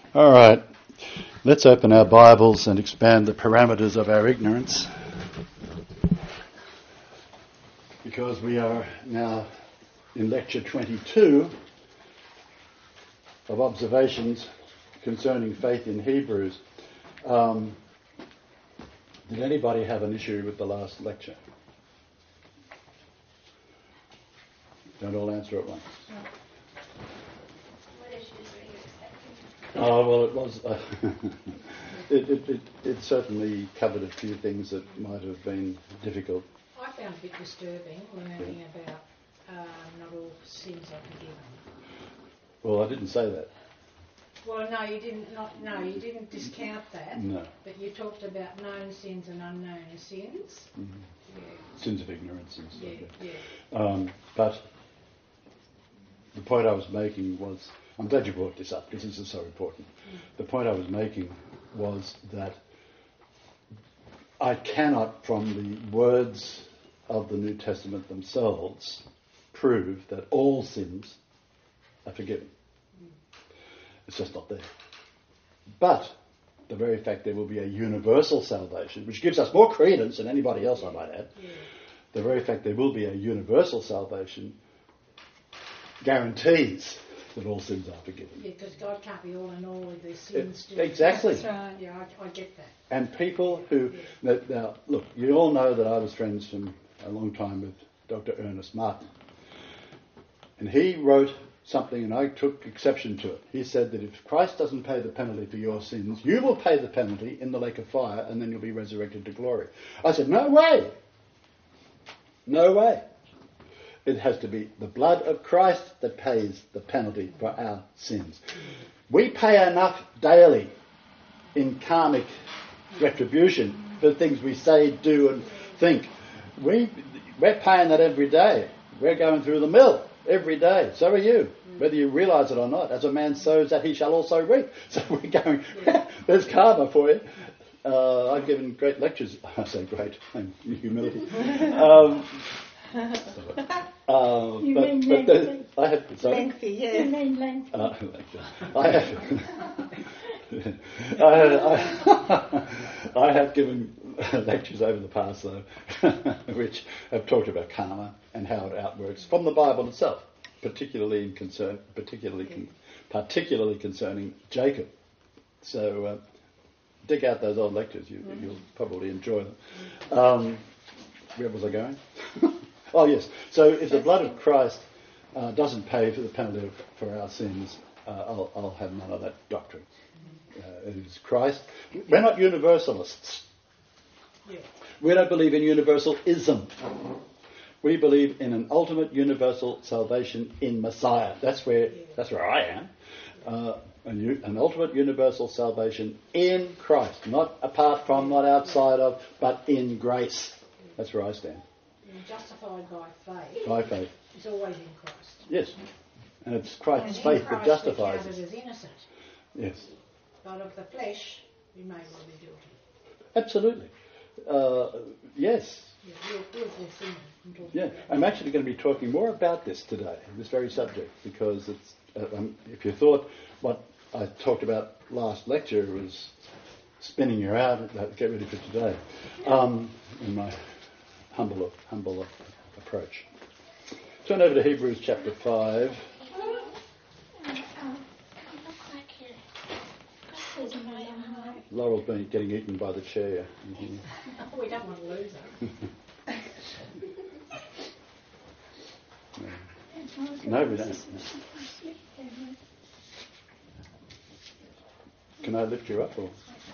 All right, let's open our Bibles and expand the parameters of our ignorance, because we are now in lecture 22 of observations concerning faith in Hebrews. Did anybody have an issue with the last lecture? Don't all answer at once. No. What issues were you expecting? Oh, well, it was. It certainly covered a few things that might have been difficult. I found it a bit disturbing learning about not all sins are forgiven. Well, I didn't say that. Well, no, you didn't. You didn't discount that. No. But you talked about known sins and unknown sins. Mm-hmm. Yeah. Sins of ignorance and stuff. Yeah. But the point I was making was, I'm glad you brought this up because this is so important. The point I was making was that I cannot, from the words of the New Testament themselves, prove that all sins are forgiven. It's just not there. But the very fact there will be a universal salvation, which gives us more credence than anybody else, I might add, the very fact there will be a universal salvation guarantees that all sins are forgiven. Yeah, because God can't be all in all with their sins. Exactly. That's right. Yeah, I get that. And people who... Now, look, you all know that I was friends from a long time with Dr. Ernest Martin. And he wrote something, and I took exception to it. He said that if Christ doesn't pay the penalty for your sins, you will pay the penalty in the lake of fire, and then you'll be resurrected to glory. I said, no way. No way. It has to be the blood of Christ that pays the penalty for our sins. We pay enough daily in karmic retribution for things we say, do and think. We're paying that every day. We're going through the mill every day. So are you, whether you realise it or not. As a man sows, that he shall also reap. So we're going, there's karma for you. I've given great lectures. I say great, humility. Lengthy. I have, sorry? Lengthy, yeah. You mean lengthy. I have given lectures over the past, though, which have talked about karma and how it outworks from the Bible itself, particularly concerning Jacob. So dig out those old lectures; you'll probably enjoy them. Where was I going? Oh yes. So if the blood of Christ doesn't pay for the penalty for our sins, I'll have none of that doctrine. It is Christ. We're not universalists. Yeah. We don't believe in universalism. We believe in an ultimate universal salvation in Messiah. That's where I am. An ultimate universal salvation in Christ, not apart from, not outside of, but in grace. That's where I stand. You're justified by faith. By faith. It's always in Christ. Yes. And it's Christ's And faith in that Christ justifies we're us. counted as innocent. Yes. But of the flesh, we may well be guilty. Absolutely. Yes. Yeah, willful sin. Yeah. I'm actually going to be talking more about this today, this very subject, because it's. If you thought what I talked about last lecture was spinning you out, get ready for today. In my humble approach. Turn over to Hebrews chapter 5. Laurel's been getting eaten by the chair. We don't want to lose her. No, we don't. Can I lift you up? Or?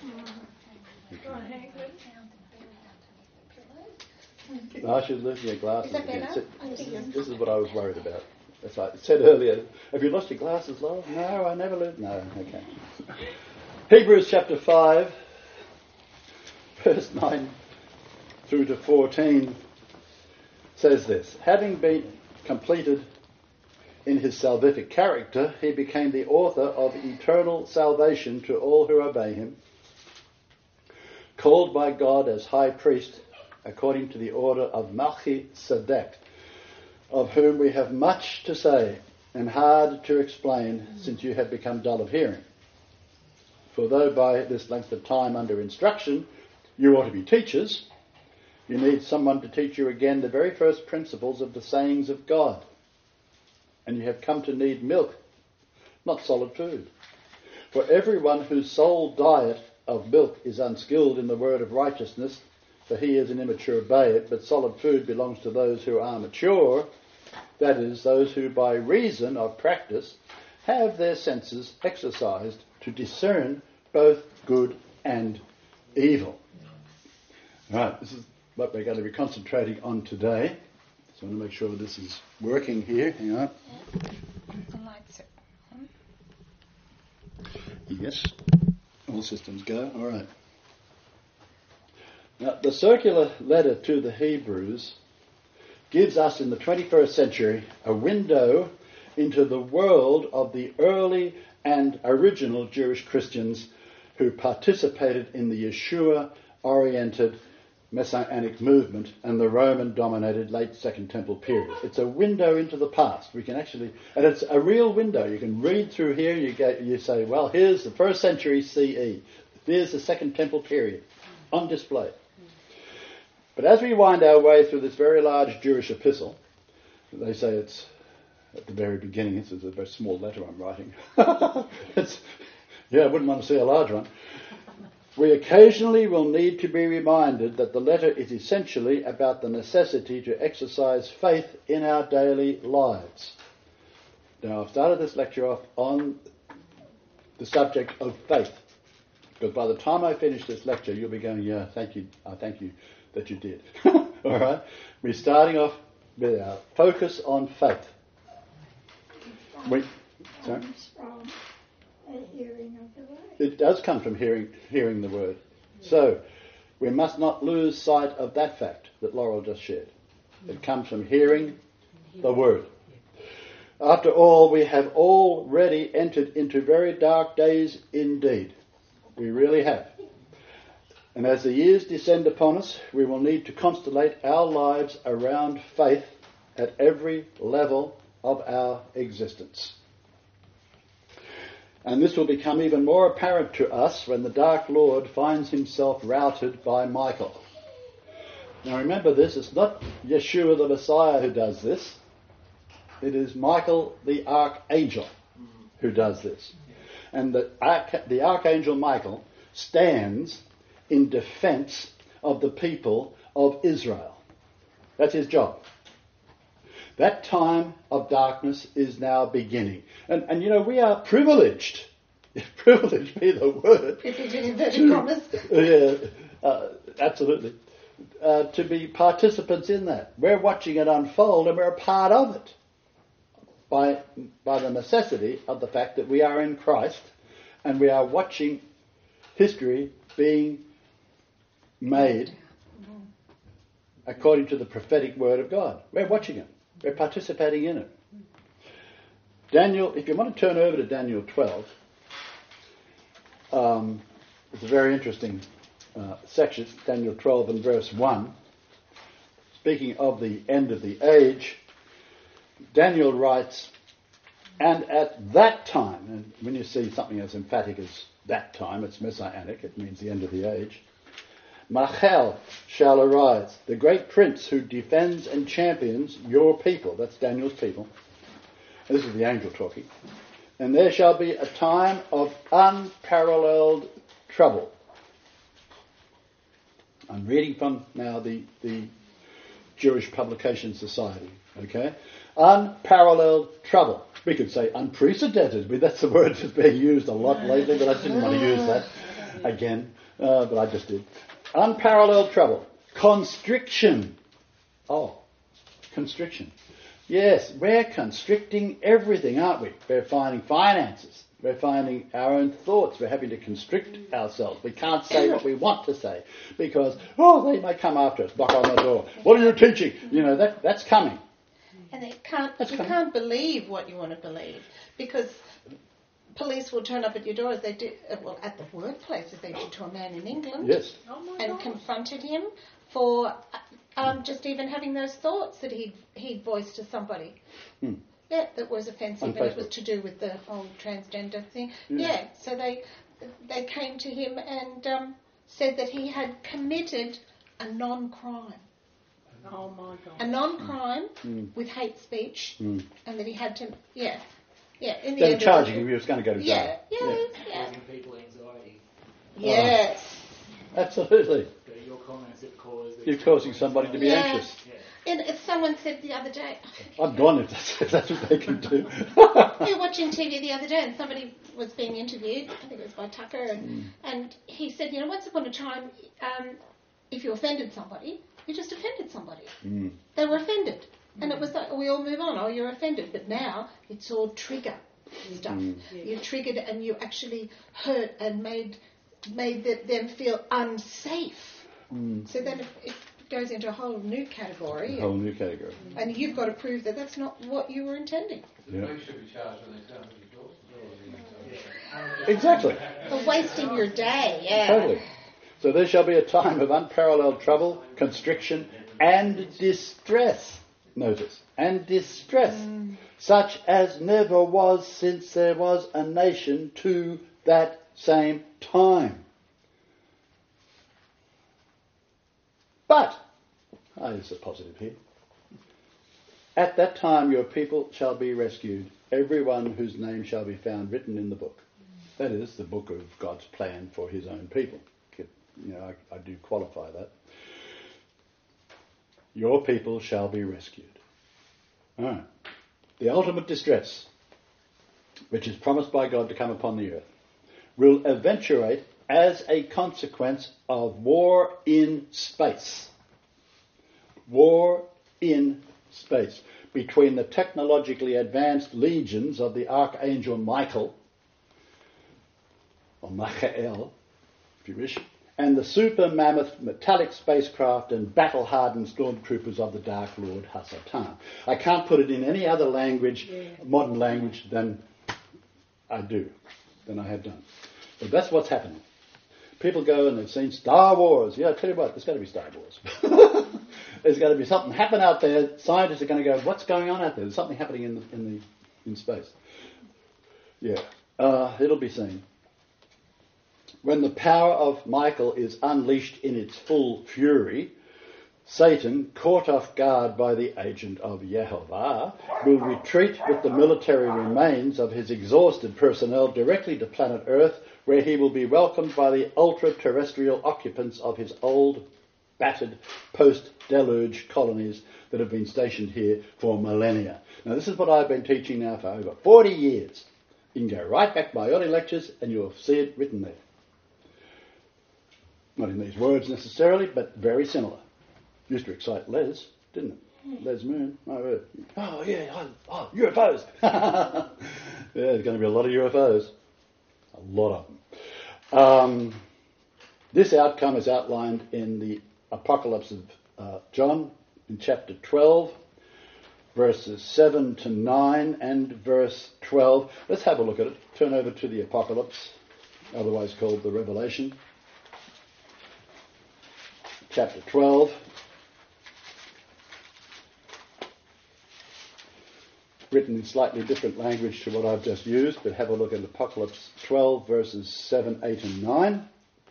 I should lift your glasses again. This is what I was worried about. That's like I said earlier. Have you lost your glasses, Laurel? No, I never lose. No, okay. Hebrews chapter 5, verse 9 through to 14 says this. Having been completed in his salvific character, he became the author of eternal salvation to all who obey him, called by God as high priest according to the order of Melchizedek, of whom we have much to say and hard to explain, since you have become dull of hearing. For though by this length of time under instruction you ought to be teachers, you need someone to teach you again the very first principles of the sayings of God. And you have come to need milk, not solid food. For everyone whose sole diet of milk is unskilled in the word of righteousness, for he is an immature babe, but solid food belongs to those who are mature, that is, those who by reason of practice have their senses exercised to discern both good and evil. Right, this is what we're going to be concentrating on today. So I want to make sure this is working here. Hang on. The lights are on. Yes, all systems go. All right. Now, the circular letter to the Hebrews gives us in the 21st century a window into the world of the early and original Jewish Christians who participated in the Yeshua-oriented Messianic movement and the Roman-dominated late Second Temple period. It's a window into the past. We can actually, and it's a real window. You can read through here. You say, well, here's the 1st century CE. Here's the Second Temple period on display. But as we wind our way through this very large Jewish epistle, they say it's at the very beginning. This is a very small letter I'm writing. I wouldn't want to see a large one. We occasionally will need to be reminded that the letter is essentially about the necessity to exercise faith in our daily lives. Now, I've started this lecture off on the subject of faith, because by the time I finish this lecture, you'll be going, yeah, thank you that you did. All right? We're starting off with our focus on faith. From a hearing of the word. It does come from hearing the word. So, we must not lose sight of that fact that Laurel just shared. It comes from hearing the word. After all, we have already entered into very dark days indeed. We really have. And as the years descend upon us, we will need to constellate our lives around faith at every level of our existence. And this will become even more apparent to us when the Dark Lord finds himself routed by Michael. Now remember this, it's not Yeshua the Messiah who does this. It is Michael the Archangel who does this. And the Archangel Michael stands in defense of the people of Israel. That's his job. That time of darkness is now beginning. And you know, we are privileged. Privileged be the word. Privileged in inverted commas. Yeah, absolutely. To be participants in that. We're watching it unfold and we're a part of it. By the necessity of the fact that we are in Christ and we are watching history being made according to the prophetic word of God. We're watching it. We're participating in it. Daniel, if you want to turn over to Daniel 12, it's a very interesting section, Daniel 12 and verse 1. Speaking of the end of the age, Daniel writes, and at that time, and when you see something as emphatic as that time, it's messianic, it means the end of the age, Michael shall arise, the great prince who defends and champions your people. That's Daniel's people. This is the angel talking. And there shall be a time of unparalleled trouble. I'm reading from now the Jewish Publication Society. Okay? Unparalleled trouble. We could say unprecedented. That's the word that's being used a lot lately, but I didn't want to use that again. But I just did. Unparalleled trouble. Constriction. Oh, constriction. Yes, we're constricting everything, aren't we? We're finding finances. We're finding our own thoughts. We're having to constrict ourselves. We can't say what we want to say because, they may come after us, knock on the door. What are you teaching? You know, that's coming. And you can't believe what you want to believe because police will turn up at your door as they did, at the workplace as they did to a man in England. Yes. And confronted him for just even having those thoughts that he'd voiced to somebody. Yeah, that was offensive, and it was to do with the whole transgender thing. Yeah, so they came to him and said that he had committed a non-crime. Oh my God. A non-crime with hate speech, and that he had to, In the They were end, charging him. He was going to go to yeah, jail. Causing people anxiety. Yes. Absolutely. But your comments have caused... You're causing somebody to be anxious. Yeah. And as someone said the other day, I'm gone if that's what they can do. we were watching TV the other day and somebody was being interviewed, I think it was by Tucker, and he said, once upon a time, if you offended somebody, you just offended somebody. They were offended. And it was like, we all move on, you're offended. But now it's all trigger stuff. You triggered and you actually hurt and made them feel unsafe. So then it goes into a whole new category. A whole new category. And you've got to prove that that's not what you were intending. Yeah. They should be charged when they turn up at your doors as well. Exactly. For wasting your day, Totally. So there shall be a time of unparalleled trouble, constriction, and distress. Notice, and distress, such as never was since there was a nation to that same time. But, there's a positive here. At that time your people shall be rescued, everyone whose name shall be found written in the book. That is, the book of God's plan for his own people. I do qualify that. Your people shall be rescued. The ultimate distress, which is promised by God to come upon the earth, will eventuate as a consequence of war in space. War in space. Between the technologically advanced legions of the Archangel Michael, or Michael, if you wish, and the super mammoth metallic spacecraft and battle-hardened stormtroopers of the Dark Lord Hasatan. I can't put it in any other language, modern language, than I have done. But that's what's happening. People go and they've seen Star Wars. I tell you what, there's got to be Star Wars. There's got to be something happen out there. Scientists are going to go, what's going on out there? There's something happening in space. It'll be seen. When the power of Michael is unleashed in its full fury, Satan, caught off guard by the agent of Yehovah, will retreat with the military remains of his exhausted personnel directly to planet Earth, where he will be welcomed by the ultra-terrestrial occupants of his old, battered, post-deluge colonies that have been stationed here for millennia. Now, this is what I've been teaching now for over 40 years. You can go right back to my early lectures and you'll see it written there. Not in these words necessarily, but very similar. Used to excite Les, didn't it? Les Moon, my word. UFOs. There's going to be a lot of UFOs. A lot of them. This outcome is outlined in the Apocalypse of John in chapter 12, verses 7 to 9 and verse 12. Let's have a look at it. Turn over to the Apocalypse, otherwise called the Revelation. Chapter 12. Written in slightly different language to what I've just used, but have a look at Apocalypse 12, verses 7, 8 and 9.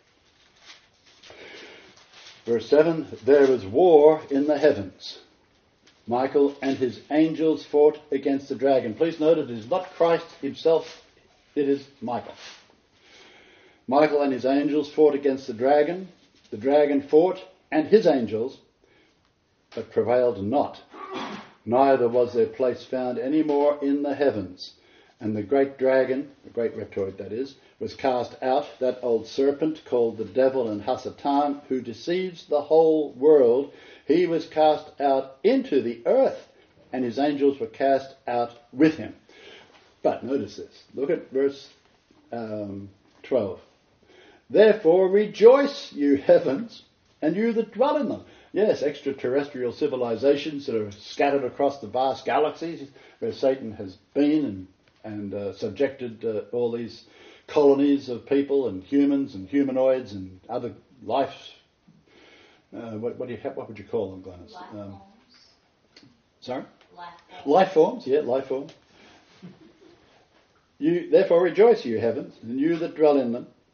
Verse 7, there was war in the heavens. Michael and his angels fought against the dragon. Please note it is not Christ himself, it is Michael. Michael and his angels fought against the dragon. The dragon fought, and his angels, but prevailed not. Neither was their place found any more in the heavens. And the great dragon, the great reptoid that is, was cast out, that old serpent called the devil and Hasatan, who deceives the whole world. He was cast out into the earth, and his angels were cast out with him. But notice this. Look at verse 12. Therefore rejoice, you heavens, and you that dwell in them. Yes, extraterrestrial civilizations that are scattered across the vast galaxies where Satan has been and subjected all these colonies of people and humans and humanoids and other life. What would you call them, Glennis? Life forms. Sorry? Life forms. Life forms, yeah, life forms. You therefore rejoice, you heavens, and you that dwell in them.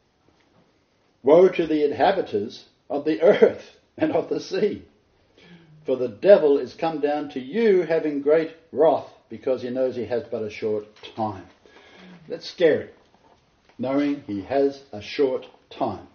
Woe to the inhabitants of the earth and of the sea, for the devil is come down to you having great wrath, because he knows he has but a short time. That's scary, knowing he has a short time.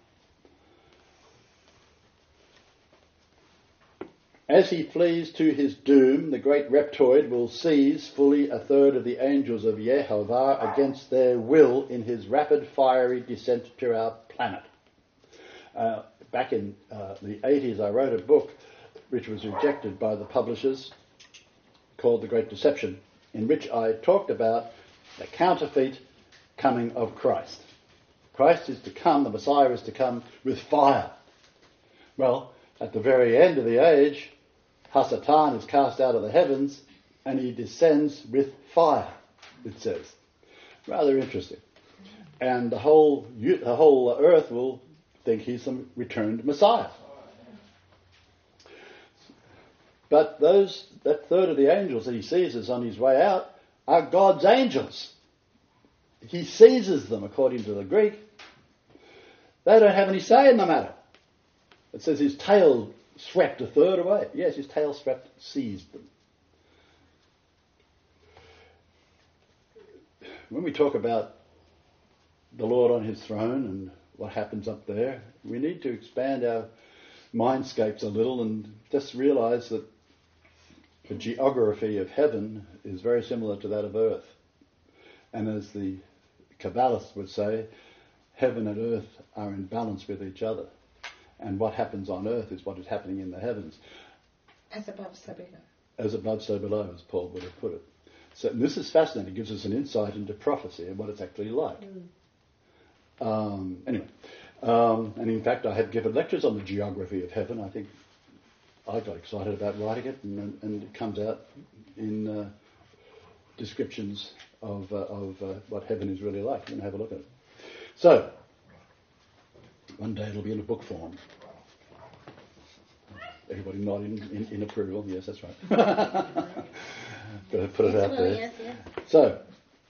As he flees to his doom, the great reptoid will seize fully a third of the angels of Yehovah against their will in his rapid fiery descent to our planet. Back in the 80s, I wrote a book which was rejected by the publishers called The Great Deception, in which I talked about the counterfeit coming of Christ. Christ is to come, the Messiah is to come with fire. Well, at the very end of the age, Hasatan is cast out of the heavens and he descends with fire, it says. Rather interesting. And the whole earth will think he's some returned Messiah. But that third of the angels that he seizes on his way out are God's angels. He seizes them, according to the Greek. They don't have any say in the matter. It says his tail swept a third away. Yes, his tail seized them. When we talk about the Lord on his throne and what happens up there, we need to expand our mindscapes a little and just realise that the geography of heaven is very similar to that of earth. And as the Kabbalists would say, heaven and earth are in balance with each other. And what happens on earth is what is happening in the heavens. As above, so below. As above, so below, as Paul would have put it. So this is fascinating. It gives us an insight into prophecy and what it's actually like. And in fact, I have given lectures on the geography of heaven. I think I got excited about writing it, and it comes out in descriptions of what heaven is really like. You can have a look at it. So, one day it'll be in a book form. Everybody nodding in approval. Yes, that's right. Got to put it out there. Yes, yes. So,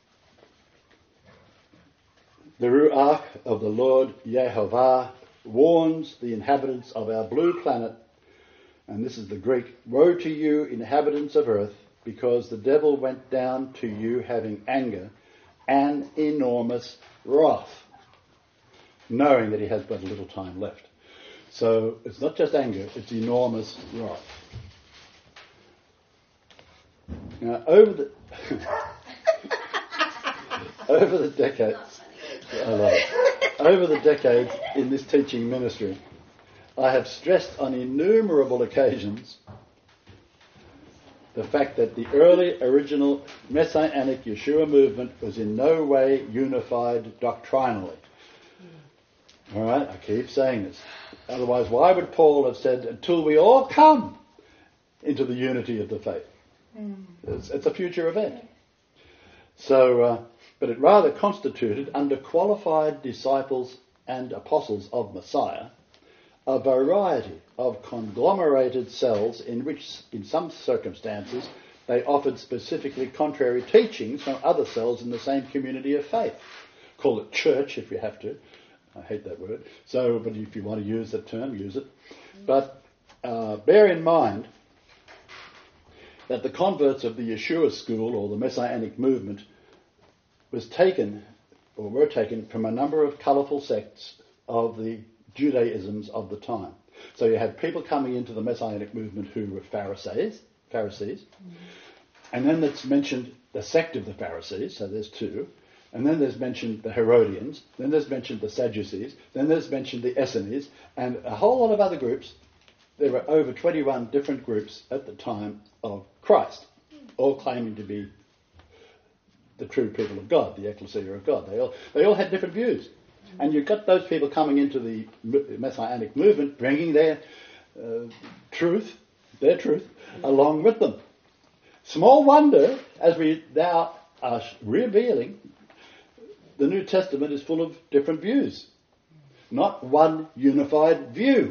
the Ruach of the Lord Yehovah warns the inhabitants of our blue planet, and this is the Greek, woe to you, inhabitants of earth, because the devil went down to you having anger and enormous wrath, knowing that he has but a little time left. So it's not just anger, it's enormous wrath. Now, over the decades in this teaching ministry, I have stressed on innumerable occasions the fact that the early original Messianic Yeshua movement was in no way unified doctrinally. All right, I keep saying this. Otherwise, why would Paul have said, until we all come into the unity of the faith? It's a future event. So, but it rather constituted, under qualified disciples and apostles of Messiah, a variety of conglomerated cells in which, in some circumstances, they offered specifically contrary teachings from other cells in the same community of faith. Call it church if you have to. I hate that word. So, but if you want to use that term, use it. But bear in mind that the converts of the Yeshua school, or the Messianic movement, were taken from a number of colourful sects of the Judaisms of the time. So you had people coming into the Messianic movement who were Pharisees, and then it's mentioned the sect of the Pharisees, so there's two, and then there's mentioned the Herodians, then there's mentioned the Sadducees, then there's mentioned the Essenes, and a whole lot of other groups. There were over 21 different groups at the time of Christ, all claiming to be the true people of God, the ecclesia of God. They all had different views. And you've got those people coming into the Messianic movement, bringing their truth, along with them. Small wonder, as we now are revealing, the New Testament is full of different views. Not one unified view.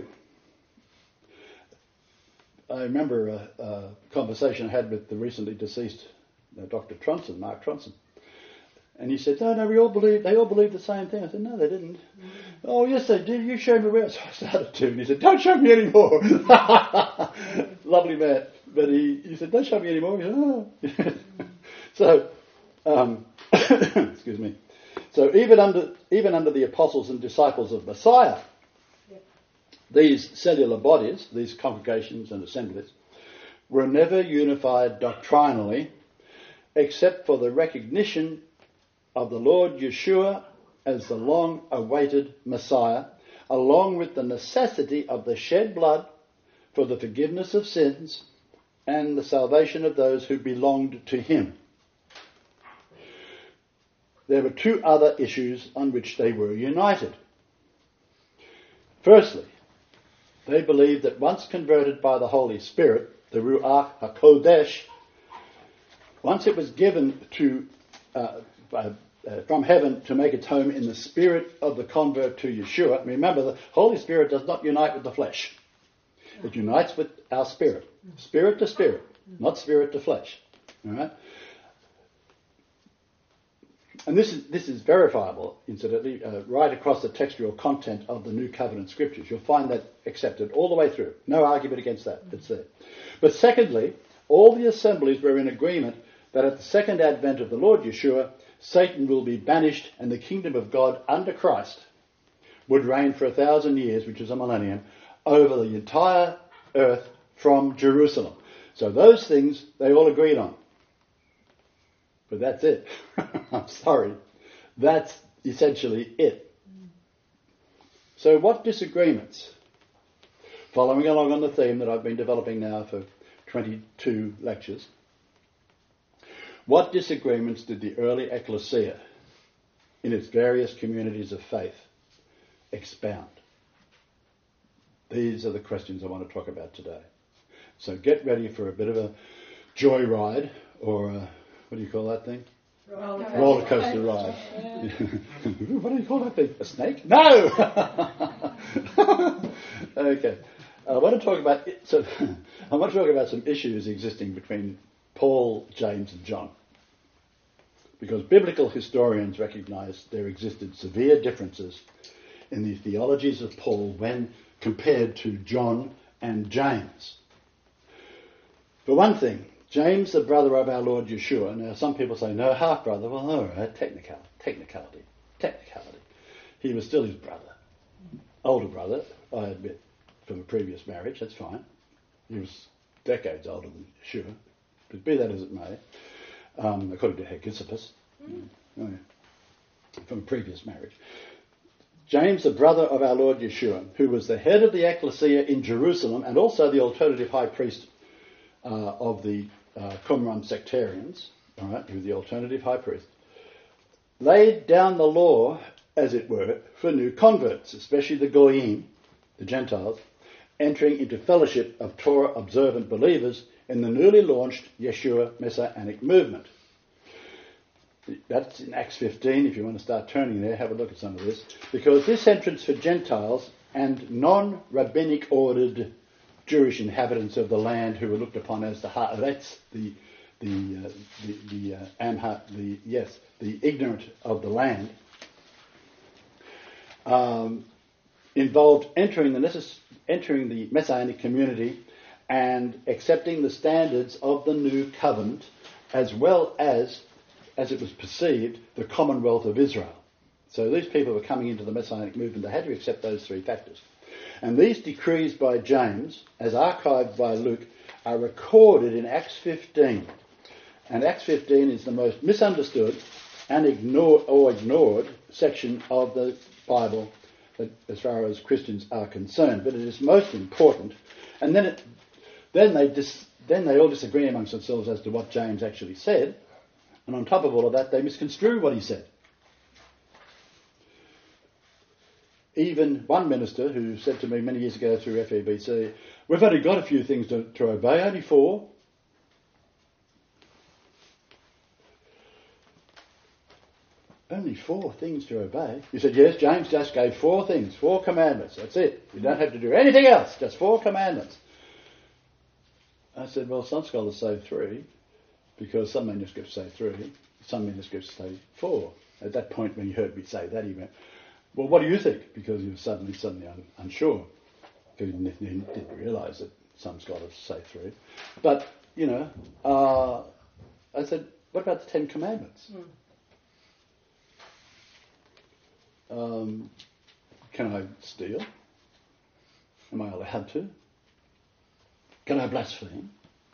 I remember a conversation I had with the recently deceased Dr. Tronson, Mark Tronson. And he said, no, they all believed the same thing. I said, no, they didn't. Oh, yes, they did. You showed me around. So I started to. And he said, don't show me anymore. Lovely man. But he said, don't show me anymore. He said, oh. So, excuse me. So even under the apostles and disciples of Messiah, these cellular bodies, these congregations and assemblies, were never unified doctrinally except for the recognition of the Lord Yeshua as the long-awaited Messiah, along with the necessity of the shed blood for the forgiveness of sins and the salvation of those who belonged to him. There were two other issues on which they were united. Firstly, they believed that once converted by the Holy Spirit, the Ruach HaKodesh, once it was given to from heaven to make its home in the spirit of the convert to Yeshua. Remember, the Holy Spirit does not unite with the flesh. It unites with our spirit. Spirit to spirit, not spirit to flesh. All right? And this is verifiable, incidentally, right across the textual content of the New Covenant Scriptures. You'll find that accepted all the way through. No argument against that. It's there. But secondly, all the assemblies were in agreement that at the second advent of the Lord Yeshua, Satan will be banished and the kingdom of God under Christ would reign for 1,000 years, which is a millennium, over the entire earth from Jerusalem. So those things they all agreed on. But that's it. I'm sorry. That's essentially it. So what disagreements? Following along on the theme that I've been developing now for 22 lectures, what disagreements did the early ecclesia in its various communities of faith expound? These are the questions I want to talk about today. So get ready for a bit of a joyride, or what do you call that thing? Roller coaster ride. What do you call that thing? A snake? No! Okay. I want to talk about some issues existing between Paul, James and John. Because biblical historians recognise there existed severe differences in the theologies of Paul when compared to John and James. For one thing, James, the brother of our Lord Yeshua, now some people say, no, half-brother. Well, all right, technicality. He was still his brother. Older brother, I admit, from a previous marriage, that's fine. He was decades older than Yeshua. But be that as it may, according to Hegesippus, from a previous marriage. James, the brother of our Lord Yeshua, who was the head of the ecclesia in Jerusalem and also the alternative high priest of the Qumran sectarians, all right, who was the alternative high priest, laid down the law, as it were, for new converts, especially the Goyim, the Gentiles, entering into fellowship of Torah-observant believers in the newly launched Yeshua Messianic movement. That's in Acts 15. If you want to start turning there, have a look at some of this. Because this entrance for Gentiles and non-rabbinic ordered Jewish inhabitants of the land who were looked upon as the haaretz, the ignorant of the land, involved entering the Messianic community and accepting the standards of the new covenant, as well as it was perceived, the commonwealth of Israel. So these people were coming into the Messianic movement. They had to accept those three factors. And these decrees by James, as archived by Luke, are recorded in Acts 15. And Acts 15 is the most misunderstood and ignored section of the Bible as far as Christians are concerned. But it is most important. And then they all disagree amongst themselves as to what James actually said. And on top of all of that, they misconstrue what he said. Even one minister who said to me many years ago through FEBC, we've only got a few things to obey, only 4. Only 4 things to obey? He said, yes, James just gave 4 things, 4 commandments. That's it. You don't have to do anything else, just 4 commandments. I said, well, some scholars say 3, because some manuscripts say 3. some manuscripts say 4. At that point, when he heard me say that, he went, "Well, what do you think?" Because he was suddenly unsure. Because he didn't realise that some scholars say 3. But, I said, what about the 10 Commandments? Can I steal? Am I allowed to? Can I blaspheme?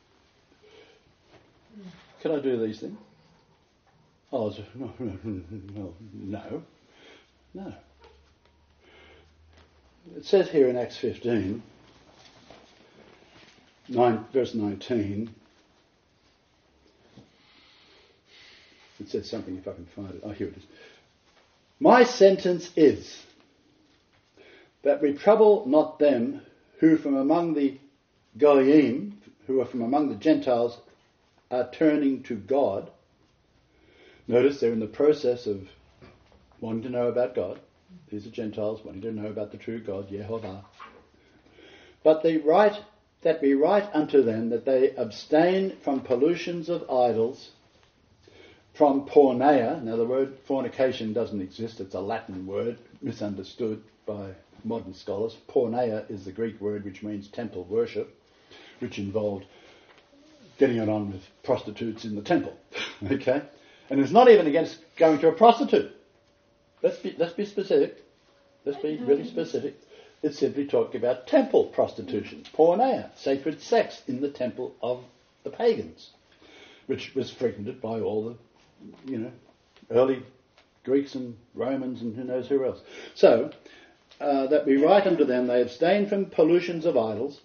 Can I do these things? Oh, no. It says here in Acts 15, verse 19, it says something, if I can find it. Oh, here it is. My sentence is that we trouble not them who from among the Goyim, who are from among the Gentiles, are turning to God. Notice they're in the process of wanting to know about God. These are Gentiles wanting to know about the true God, Yehovah. But we write unto them that they abstain from pollutions of idols, from porneia. Now the word fornication doesn't exist, it's a Latin word, misunderstood by modern scholars. Porneia is the Greek word which means temple worship, which involved getting it on with prostitutes in the temple. Okay? And it's not even against going to a prostitute. Let's be specific. Let's be really specific. It's simply talking about temple prostitution, porneia, sacred sex in the temple of the pagans, which was frequented by all the, early Greeks and Romans and who knows who else. So, that we write unto them, they abstain from pollutions of idols,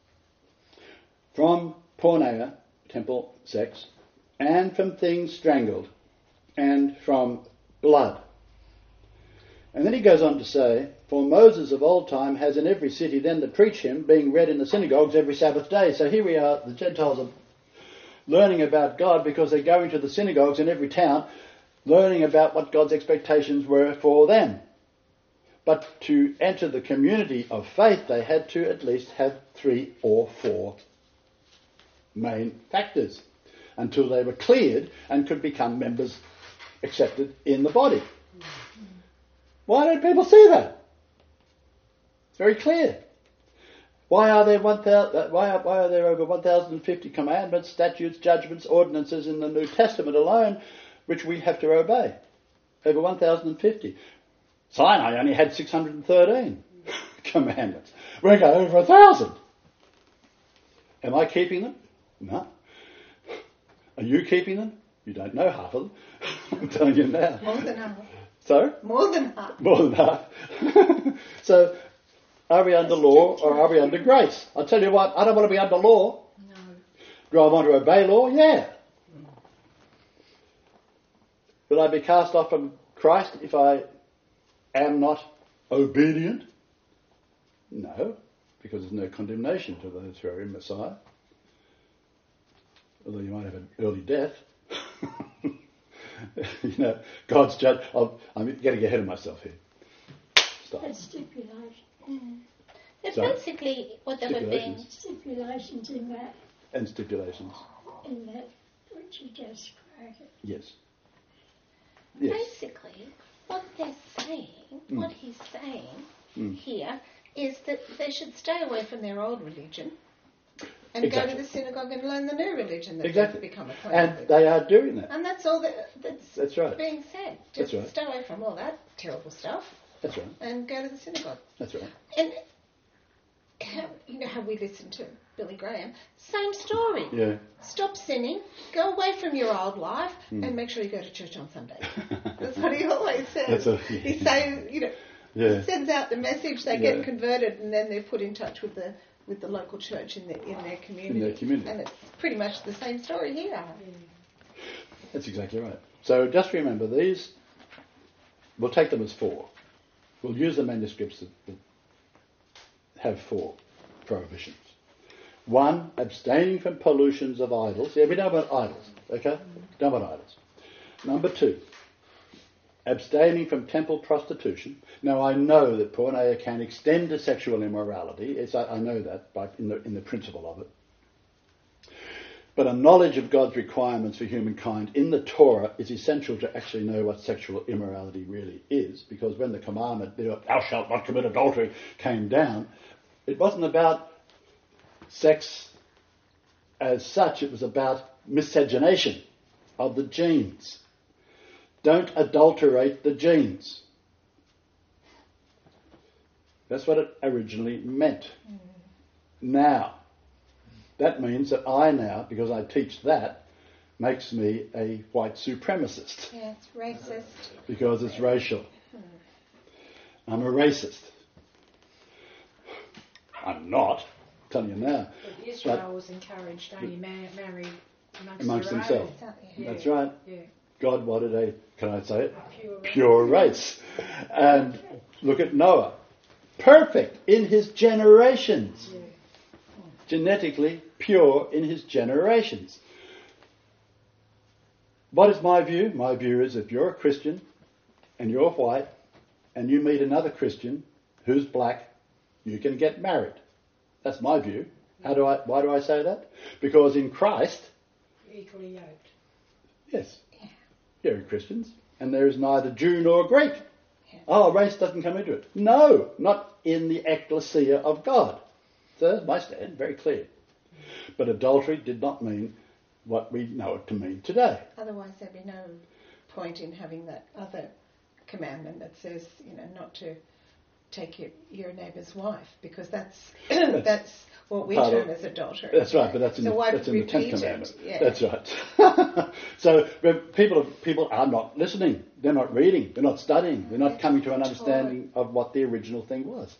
from porneia, temple sex, and from things strangled, and from blood. And then he goes on to say, for Moses of old time has in every city them that preach him, being read in the synagogues every Sabbath day. So here we are, the Gentiles are learning about God because they're going to the synagogues in every town, learning about what God's expectations were for them. But to enter the community of faith, they had to at least have 3 or 4 main factors until they were cleared and could become members accepted in the body. Why don't people see that? It's very clear. Why are there over 1,050 commandments, statutes, judgments, ordinances in the New Testament alone, which we have to obey? Over 1,050. Sinai only had 613 commandments. We're going over 1,000. Am I keeping them? No. Are you keeping them? You don't know half of them. I'm telling you now. More than half. Sorry? More than half. More than half. So, are we under law or are we under grace? I'll tell you what, I don't want to be under law. No. Do I want to obey law? Yeah. Will I be cast off from Christ if I am not obedient? No, because there's no condemnation to those who are in Messiah. Although you might have an early death. God's judge. I'm getting ahead of myself here. Stop. That's stipulation. It's Sorry? basically what they were being... Stipulations in that And stipulations. which you just quoted. Yes. Yes. Basically, what they're saying, what he's saying here, is that they should stay away from their old religion and Exactly. go to the synagogue and learn the new religion that Exactly. they've become acquainted And with. they are doing that. And that's all That's right. being said. That's Just right. stay away from all that terrible stuff That's right. and go to the synagogue. That's right. And how we listen to Billy Graham, same story. Yeah. Stop sinning, go away from your old life, and make sure you go to church on Sunday. That's what he always says. He says, Yeah. he sends out the message, they Yeah. get converted, and then they're put in touch with the local church in their community. In their community. And it's pretty much the same story here. That's exactly right. So just remember these, we'll take them as 4. We'll use the manuscripts that have 4 prohibitions. 1, abstaining from pollutions of idols. Yeah, we know about idols, okay? Know about idols. Number 2, abstaining from temple prostitution. Now I know that porneia can extend to sexual immorality. I know that in the principle of it. But a knowledge of God's requirements for humankind in the Torah is essential to actually know what sexual immorality really is, because when the commandment, thou shalt not commit adultery, came down, it wasn't about sex as such, it was about miscegenation of the genes. Don't adulterate the genes. That's what it originally meant. Now, that means that I now, because I teach that, makes me a white supremacist. Yeah, it's racist. Because it's racial. I'm a racist. I'm not, I'm telling you now. But Israel was encouraged to only marry Amongst their themselves. own. Yeah. That's right. Yeah. God wanted a, can I say it? Pure Pure race. And look at Noah. Perfect in his generations. Yeah. Genetically pure in his generations. What is my view? My view is if you're a Christian and you're white and you meet another Christian who's black, you can get married. That's my view. Why do I say that? Because in Christ, Equally yoked. yes, you're Christians, and there is neither Jew nor Greek. Oh, race doesn't come into it. No, not in the ecclesia of God. So that's my stand, very clear. But adultery did not mean what we know it to mean today. Otherwise, there'd be no point in having that other commandment that says, not to take your neighbour's wife, because that's what we Part term of- as adultery. That's right, but that's in, So why that's in the Tenth repeat it? Commandment. Yeah. That's right. So when people are not listening. They're not reading. They're not studying. They're not coming to an understanding of what the original thing was.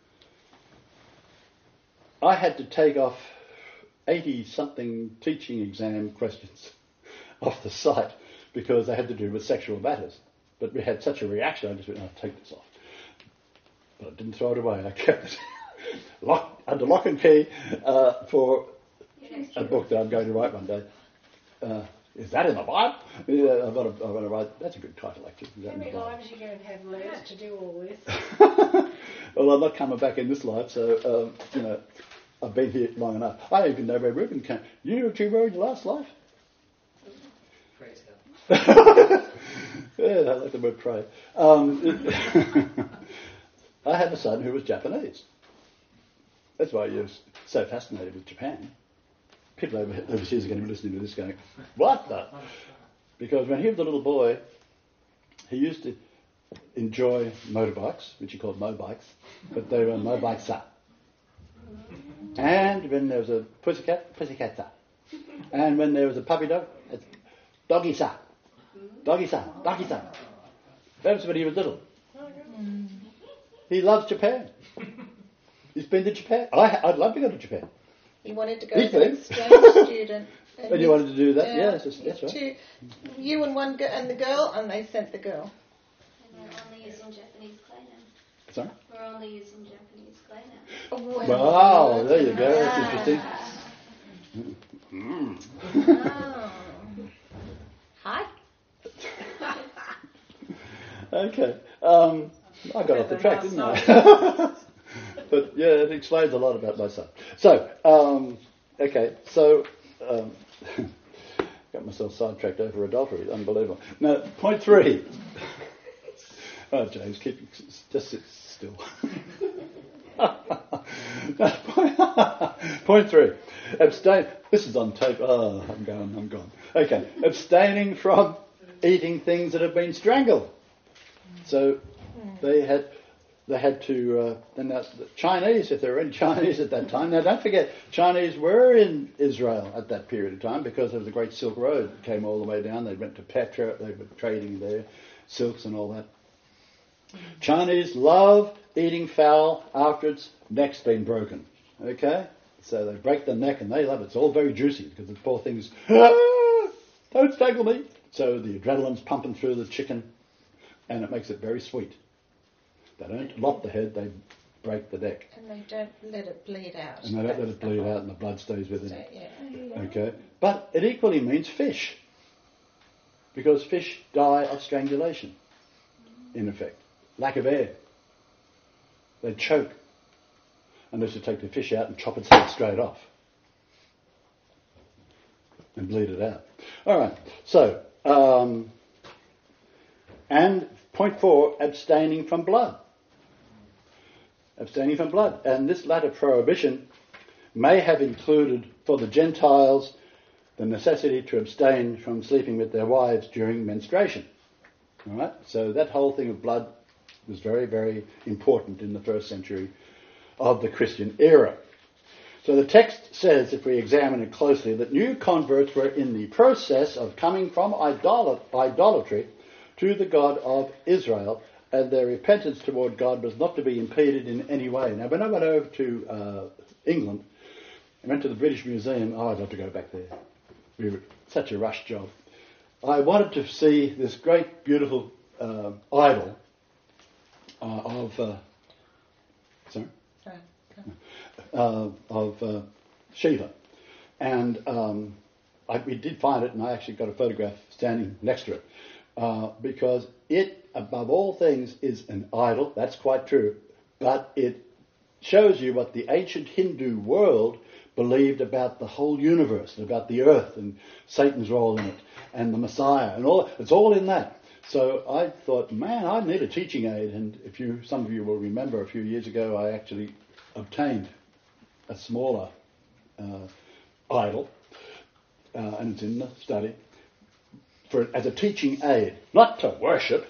I had to take off 80-something teaching exam questions off the site because they had to do with sexual matters. But we had such a reaction, I just went, take this off. But I didn't throw it away. I kept it under lock and key for a book that I'm going to write one day. Is that in the Bible? Yeah, I've got to write. That's a good title, actually. Is that How in the many Bible? lives are you going to have left to do all this? Well, I'm not coming back in this life, so I've been here long enough. I even know where Reuben came. You knew what you were in your last life? Praise God. Yeah, I like the word pray. I had a son who was Japanese. That's why you're so fascinated with Japan. People overseas are going to be listening to this going, what the? Because when he was a little boy, he used to enjoy motorbikes, which he called mobikes, but they were mobikes-sa. And when there was a pussycat, pussycat-sa. And when there was a puppy dog, it's doggy-sa. Doggy-sa, doggy-sa. That was when he was little. He loves Japan. He's been to Japan. I'd love to go to Japan. He wanted to go Me as an too. exchange student. And you wanted to do that? Yeah, Yes, that's right. You and one and the girl, and they sent the girl. And we're only using Japanese clay now. Sorry? We're only using Japanese clay now. Oh, Wow, there you go. That's interesting. Oh. Hi. Okay. I got off the track, didn't I? But yeah, it explains a lot about my son. So, okay, so got myself sidetracked over adultery. Unbelievable. Now, point 3. Oh, James, just sit still. Point 3. Abstain. This is on tape. Oh, I'm gone. Okay. Abstaining from eating things that have been strangled. So they had to, and the Chinese, if there were any Chinese at that time. Now don't forget, Chinese were in Israel at that period of time because there was a great Silk Road that came all the way down. They went to Petra, they were trading there, silks and all that. Chinese love eating fowl after its neck's been broken. Okay? So they break the neck and they love it. It's all very juicy because the poor thing's, don't strangle me. So the adrenaline's pumping through the chicken and it makes it very sweet. They don't lop the head, they break the neck. And they don't let it bleed out. And they don't let it bleed out and the blood stays within it. Yeah. Okay? But it equally means fish. Because fish die of strangulation, in effect. Lack of air. They choke. Unless you take the fish out and chop its head straight off. and bleed it out. All right. So, and point 4, abstaining from blood. Abstaining from blood. And this latter prohibition may have included for the Gentiles the necessity to abstain from sleeping with their wives during menstruation. All right? So that whole thing of blood was very, very important in the first century of the Christian era. So the text says, if we examine it closely, that new converts were in the process of coming from idolatry to the God of Israel, and their repentance toward God was not to be impeded in any way. Now, when I went over to England, I went to the British Museum. Oh, I'd love to go back there. We were such a rush job. I wanted to see this great, beautiful idol of Shiva. And we did find it, and I actually got a photograph standing next to it, because it, above all things, is an idol. That's quite true. But it shows you what the ancient Hindu world believed about the whole universe, about the earth and Satan's role in it, and the Messiah, and all. It's all in that. So I thought, man, I need a teaching aid. And some of you will remember, a few years ago, I actually obtained a smaller idol, and it's in the study, as a teaching aid, not to worship.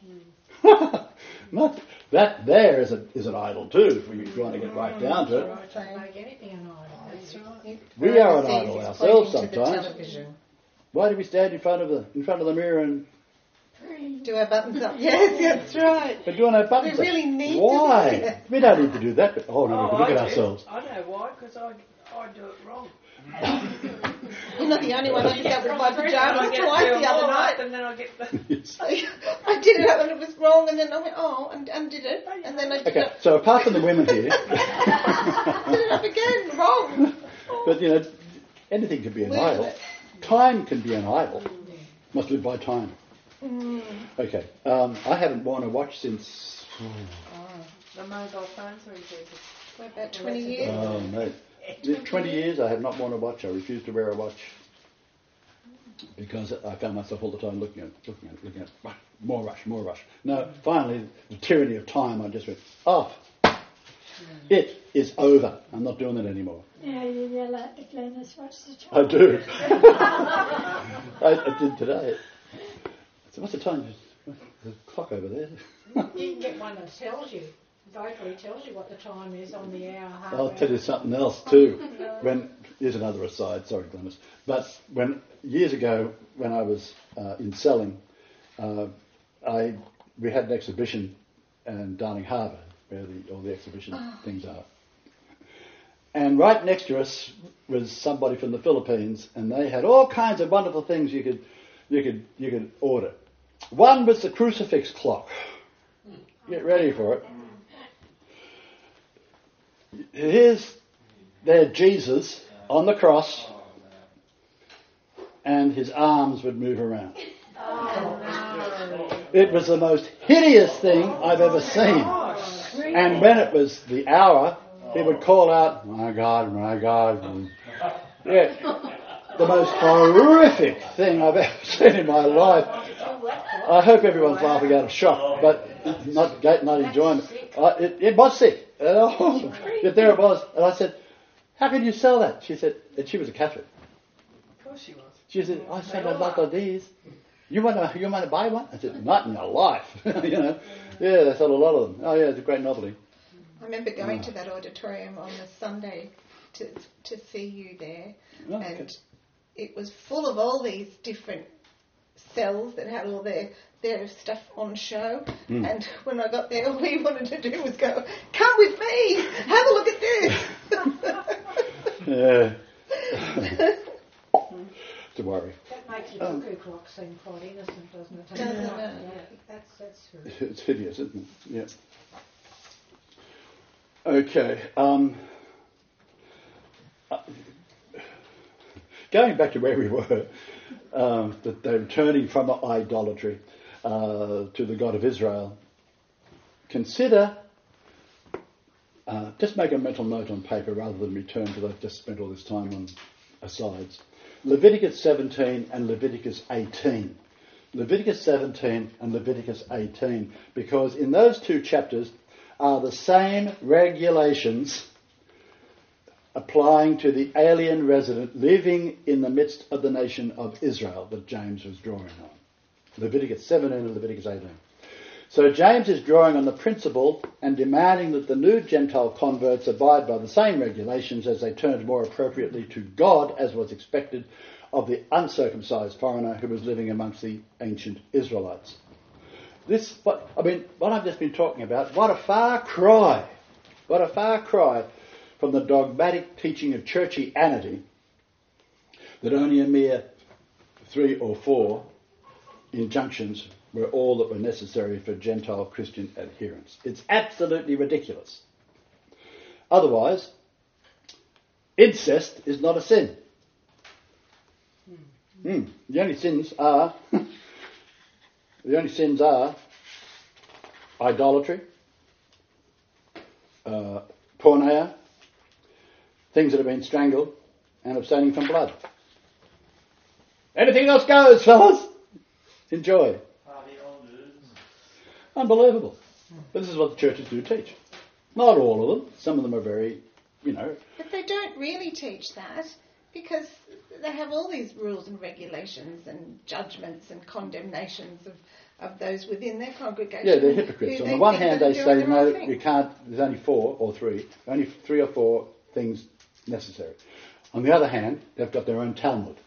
Not that there is an idol too, if we want to get right down to it. Don't make anything an idol. That's right. We are an idol ourselves sometimes. Why do we stand in front of the mirror and do our buttons up? Yes, that's right. we're doing our buttons? We really need Why? to do that. We don't need to do that. But, no, we can look at ourselves. I know why, because I do it wrong. You're not the only one. I did that with my pajamas twice the other night. And then I get the... Yes. I did it up and it was wrong, and then I went, and undid it, and then I did Okay, it. so apart from the women here, Did it up again, wrong. but anything can be an idol. Time can be an idol. Must live by time. Okay, I haven't worn a watch since. The mobile phones are easy. For about 20 years. Oh, mate. 20 years I have not worn a watch. I refuse to wear a watch because I found myself all the time looking at it. More rush. No, finally, the tyranny of time, I just went, off. It is over. I'm not doing it anymore. Yeah, you yell at the Glennis, what's the time? I do. I did today. So what's the time? The clock over there. You can get one that tells you, vocally tells you what the time is on the hour. I'll tell you something else too. Here's another aside, sorry Glennis. But years ago, when I was in selling, we had an exhibition in Darling Harbour, where all the exhibition things are. And right next to us was somebody from the Philippines, and they had all kinds of wonderful things you could order. One was the crucifix clock. Get ready for it. Here's their Jesus on the cross, and his arms would move around. It was the most hideous thing I've ever seen. And when it was the hour, he would call out, "My God, my God." And, the most horrific thing I've ever seen in my life. I hope everyone's laughing out of shock, but not enjoying it. It was sick. Yet there it was. And I said, "How can you sell that?" She said, and she was a Catholic. Of course she was. She said, "I said a lot of these. You want to buy one?" I said, "Not in your life." Yeah, they sell a lot of them. Oh yeah, it's a great novelty. I remember going to that auditorium on the Sunday to see you there, and it was full of all these different cells that had all their stuff on show. And when I got there, all we wanted to do was go, "Come with me, have a look at this." Yeah. To worry. That makes the cuckoo clock seem quite innocent, doesn't it? Doesn't it? Yeah, that's true. It's hideous, isn't it? Yeah. Okay. Going back to where we were, that they're turning from idolatry to the God of Israel. Consider, just make a mental note on paper rather than return to that. I've just spent all this time on asides. Leviticus 17 and Leviticus 18. Leviticus 17 and Leviticus 18, because in those two chapters are the same regulations applying to the alien resident living in the midst of the nation of Israel that James was drawing on. Leviticus 17 and Leviticus 18. So James is drawing on the principle and demanding that the new Gentile converts abide by the same regulations as they turned more appropriately to God, as was expected of the uncircumcised foreigner who was living amongst the ancient Israelites. What I've just been talking about, what a far cry from the dogmatic teaching of churchianity that only a mere 3 or 4 injunctions were all that were necessary for Gentile Christian adherence. It's absolutely ridiculous. Otherwise, incest is not a sin. The only sins are idolatry, porneia, things that have been strangled, and abstaining from blood. Anything else goes, fellas. Enjoy. Unbelievable. But this is what the churches do teach. Not all of them. Some of them are very, But they don't really teach that, because they have all these rules and regulations and judgments and condemnations of those within their congregation. Yeah, they're hypocrites. On the one hand, they say, no, you can't, there's only 4 or 3, only 3 or 4 things necessary. On the other hand, they've got their own Talmud.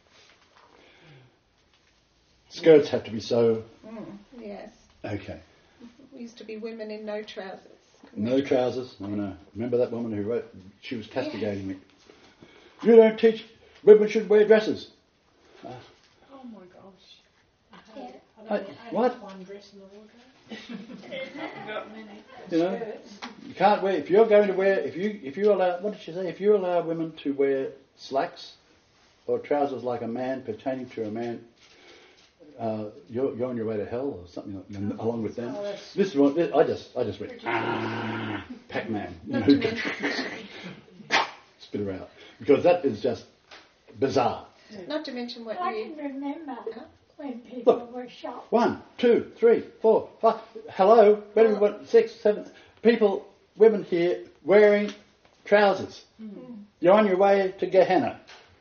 Skirts have to be so... Yes. Okay. There used to be women in no trousers. No trousers? Oh no. Remember that woman who wrote, she was castigating me. You don't teach women should wear dresses. Oh my gosh. Yeah. I What? have one dress in the wardrobe. Got many. Skirts. You can't wear, if you're going to wear, if you allow, what did she say? If you allow women to wear slacks or trousers like a man, pertaining to a man, you're on your way to hell or something along with them. This is what I just went Pac-Man, spit her out, because that is just bizarre. Not to mention what I you... can remember when people were shot. 1, 2, 3, 4, 5. Hello, where do we want 6, 7 people, women here wearing trousers. You're on your way to Gehenna.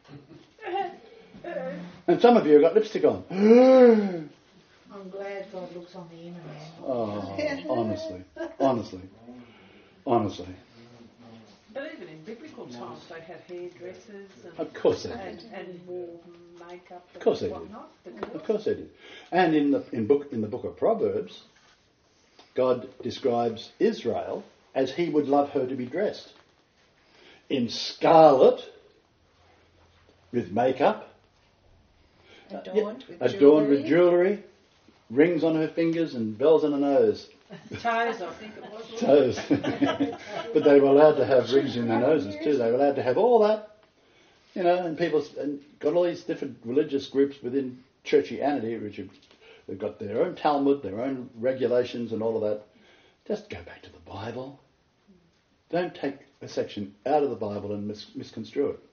And some of you have got lipstick on. I'm glad God looks on the internet. Oh, honestly. But even in biblical times, they had hairdressers Of course they did. and wore makeup and Of course they did. whatnot. Of course they did. And in the book of Proverbs, God describes Israel as he would love her to be dressed. In scarlet, with makeup, Adorned with jewellery, rings on her fingers and bells on her nose. Toes, I think it was. Toes. But they were allowed to have rings in their noses too. They were allowed to have all that. And people got all these different religious groups within churchianity, which they've got their own Talmud, their own regulations and all of that. Just go back to the Bible. Don't take a section out of the Bible and misconstrue it.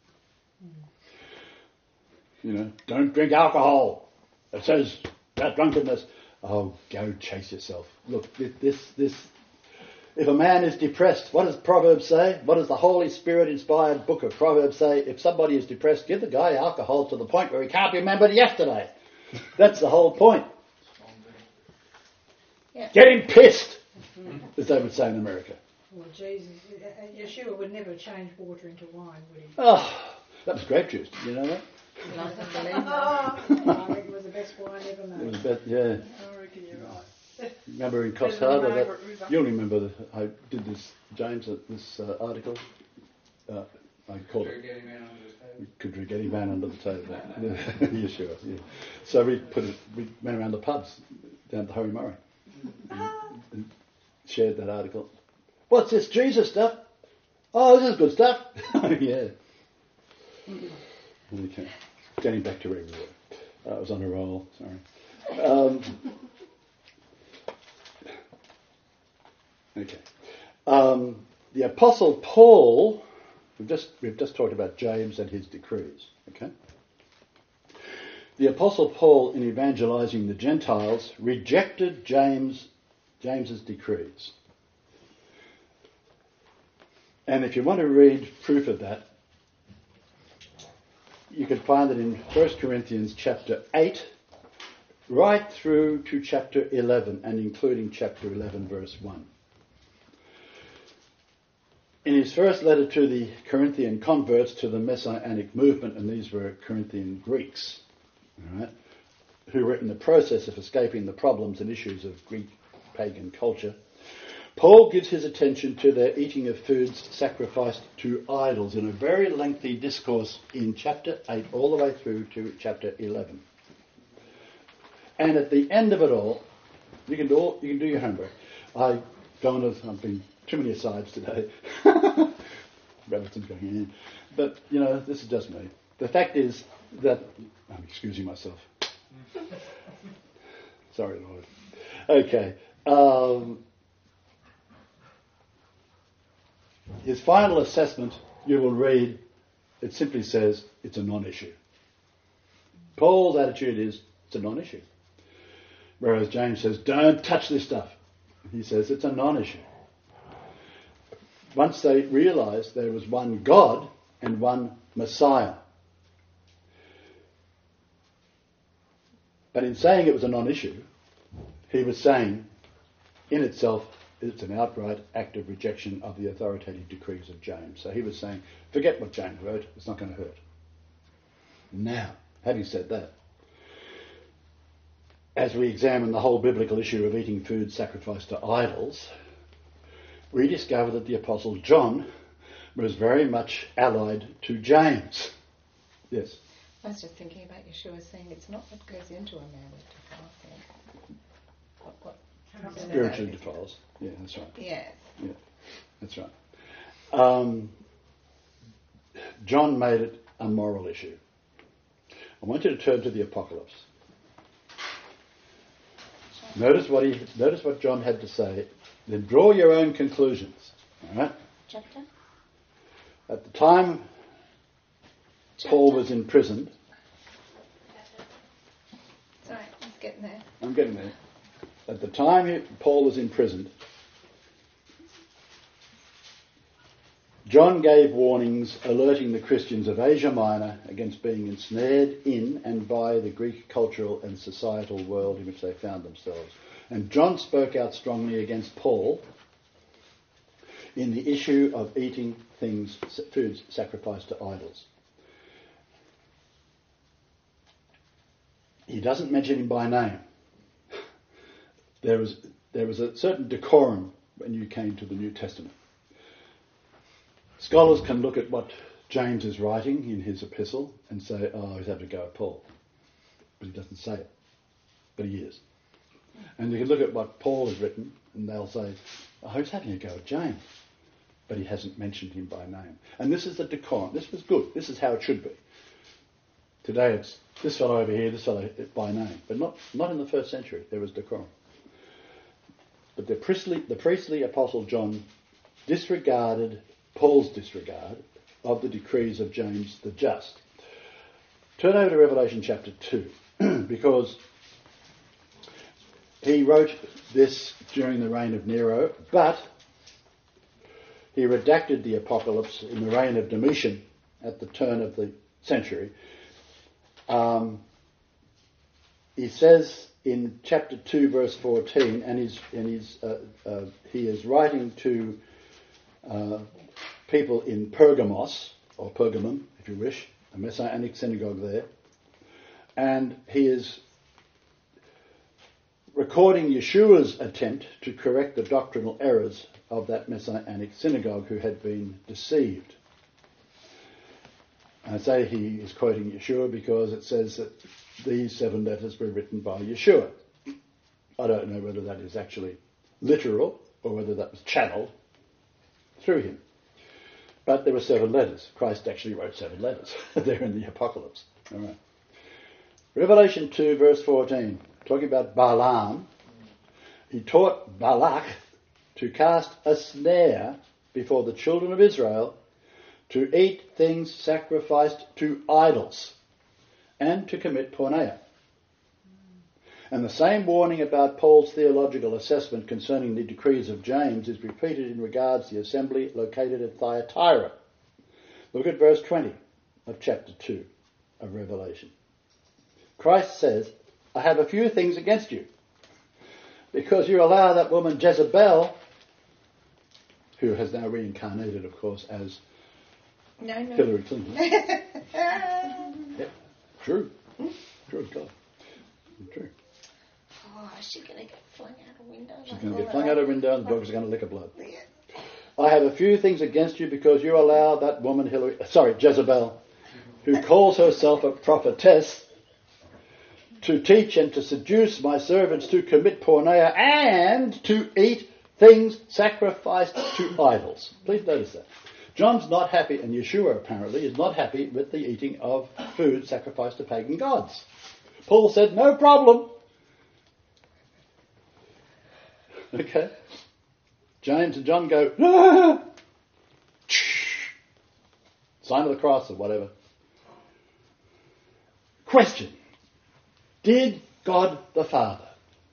Don't drink alcohol. It says about drunkenness. Oh, go chase yourself. Look, this. If a man is depressed, what does Proverbs say? What does the Holy Spirit-inspired book of Proverbs say? If somebody is depressed, give the guy alcohol to the point where he can't remember yesterday. That's the whole point. Yeah. Get him pissed, as they would say in America. Well, Jesus, Yeshua would never change water into wine, would he? Oh, that was grape juice. Did you know that? I think it was the best wine ever It was made. yeah. I reckon you're right. Remember in Coast Better than Harbour, Margaret River. you'll remember I did this, James, this article. I called it Could we get him man under the table? Yeah, sure. Yeah. So we went around the pubs down at the Harry Murray and shared that article. What's this Jesus stuff? Oh, this is good stuff. Yeah. Okay. Getting back to where we were. I was on a roll. Sorry. Okay. The Apostle Paul We've just talked about James and his decrees. Okay. The Apostle Paul, in evangelizing the Gentiles, rejected James's decrees. And if you want to read proof of that, you can find it in 1 Corinthians chapter 8, right through to chapter 11, and including chapter 11, verse 1. In his first letter to the Corinthian converts to the Messianic movement, and these were Corinthian Greeks, all right, who were in the process of escaping the problems and issues of Greek pagan culture, Paul gives his attention to their eating of foods sacrificed to idols in a very lengthy discourse in chapter 8 all the way through to chapter 11. And at the end of it all, you can do your homework. I've been too many asides today. Robertson's going in. But, this is just me. The fact is that... I'm excusing myself. Sorry, Lord. Okay. His final assessment, you will read, it simply says it's a non-issue. Paul's attitude is it's a non-issue. Whereas James says, don't touch this stuff. He says it's a non-issue. Once they realised there was one God and one Messiah. But in saying it was a non-issue, he was saying, in itself, it's an outright act of rejection of the authoritative decrees of James. So he was saying, forget what James wrote, it's not going to hurt. Now, having said that, as we examine the whole biblical issue of eating food sacrificed to idols, we discover that the Apostle John was very much allied to James. Yes? I was just thinking about Yeshua saying it's not what goes into a man that defiles him. What Spiritually defiles. Yeah, that's right. Yes. Yeah, that's right. John made it a moral issue. I want you to turn to the Apocalypse. Notice what John had to say. Then draw your own conclusions. All right? Chapter? At the time Paul was imprisoned. Sorry, I'm getting there. I'm getting there. At the time Paul was imprisoned, John gave warnings alerting the Christians of Asia Minor against being ensnared in and by the Greek cultural and societal world in which they found themselves. And John spoke out strongly against Paul in the issue of eating foods sacrificed to idols. He doesn't mention him by name. There was a certain decorum when you came to the New Testament. Scholars can look at what James is writing in his epistle and say, he's having a go at Paul. But he doesn't say it. But he is. And you can look at what Paul has written and they'll say, he's having a go at James. But he hasn't mentioned him by name. And this is the decorum. This was good. This is how it should be. Today it's this fellow over here, this fellow by name. But not in the first century. There was decorum. But the priestly Apostle John disregarded Paul's disregard of the decrees of James the Just. Turn over to Revelation chapter 2, because he wrote this during the reign of Nero, but he redacted the Apocalypse in the reign of Domitian at the turn of the century. He says in chapter 2 verse 14, and he is writing to people in Pergamos, or Pergamum if you wish, a Messianic synagogue there, and he is recording Yeshua's attempt to correct the doctrinal errors of that Messianic synagogue who had been deceived. I say he is quoting Yeshua because it says that these 7 letters were written by Yeshua. I don't know whether that is actually literal or whether that was channeled through him. But there were 7 letters. Christ actually wrote 7 letters. They're in the Apocalypse. All right. Revelation 2 verse 14, talking about Balaam. He taught Balak to cast a snare before the children of Israel to eat things sacrificed to idols, and to commit porneia. And the same warning about Paul's theological assessment concerning the decrees of James is repeated in regards to the assembly located at Thyatira. Look at verse 20 of chapter 2 of Revelation. Christ says, I have a few things against you, because you allow that woman Jezebel, who has now reincarnated, of course, as Hillary Clinton. Yeah, true. True, God. True. Oh, is she going to get flung out a window? She's going to get flung out a window and the dogs are going to lick her blood. I have a few things against you because you allow that woman Jezebel, who calls herself a prophetess, to teach and to seduce my servants to commit porneia and to eat things sacrificed to idols. Please notice that. John's not happy, and Yeshua apparently is not happy with the eating of food sacrificed to pagan gods. Paul said, no problem. Okay. James and John go, ah! Sign of the cross or whatever. Question. Did God the Father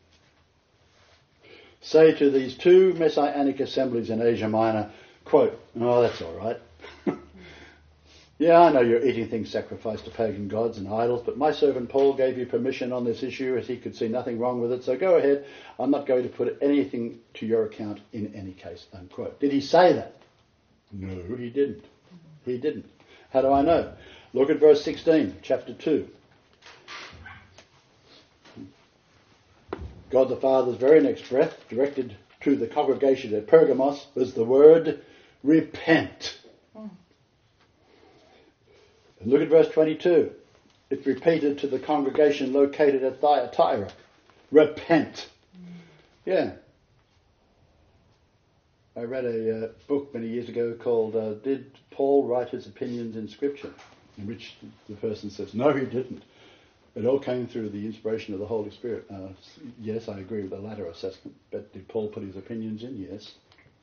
say to these two messianic assemblies in Asia Minor, quote, oh, that's all right. Yeah, I know you're eating things sacrificed to pagan gods and idols, but my servant Paul gave you permission on this issue as he could see nothing wrong with it, so go ahead. I'm not going to put anything to your account in any case, unquote. Did he say that? No, he didn't. He didn't. How do I know? Look at verse 16, chapter 2. God the Father's very next breath, directed to the congregation at Pergamos, was the word repent. And look at verse 22. It's repeated to the congregation located at Thyatira. Repent. Yeah. I read a book many years ago called Did Paul Write His Opinions in Scripture? In which the person says, no, he didn't. It all came through the inspiration of the Holy Spirit. Yes, I agree with the latter assessment, but did Paul put his opinions in? Yes.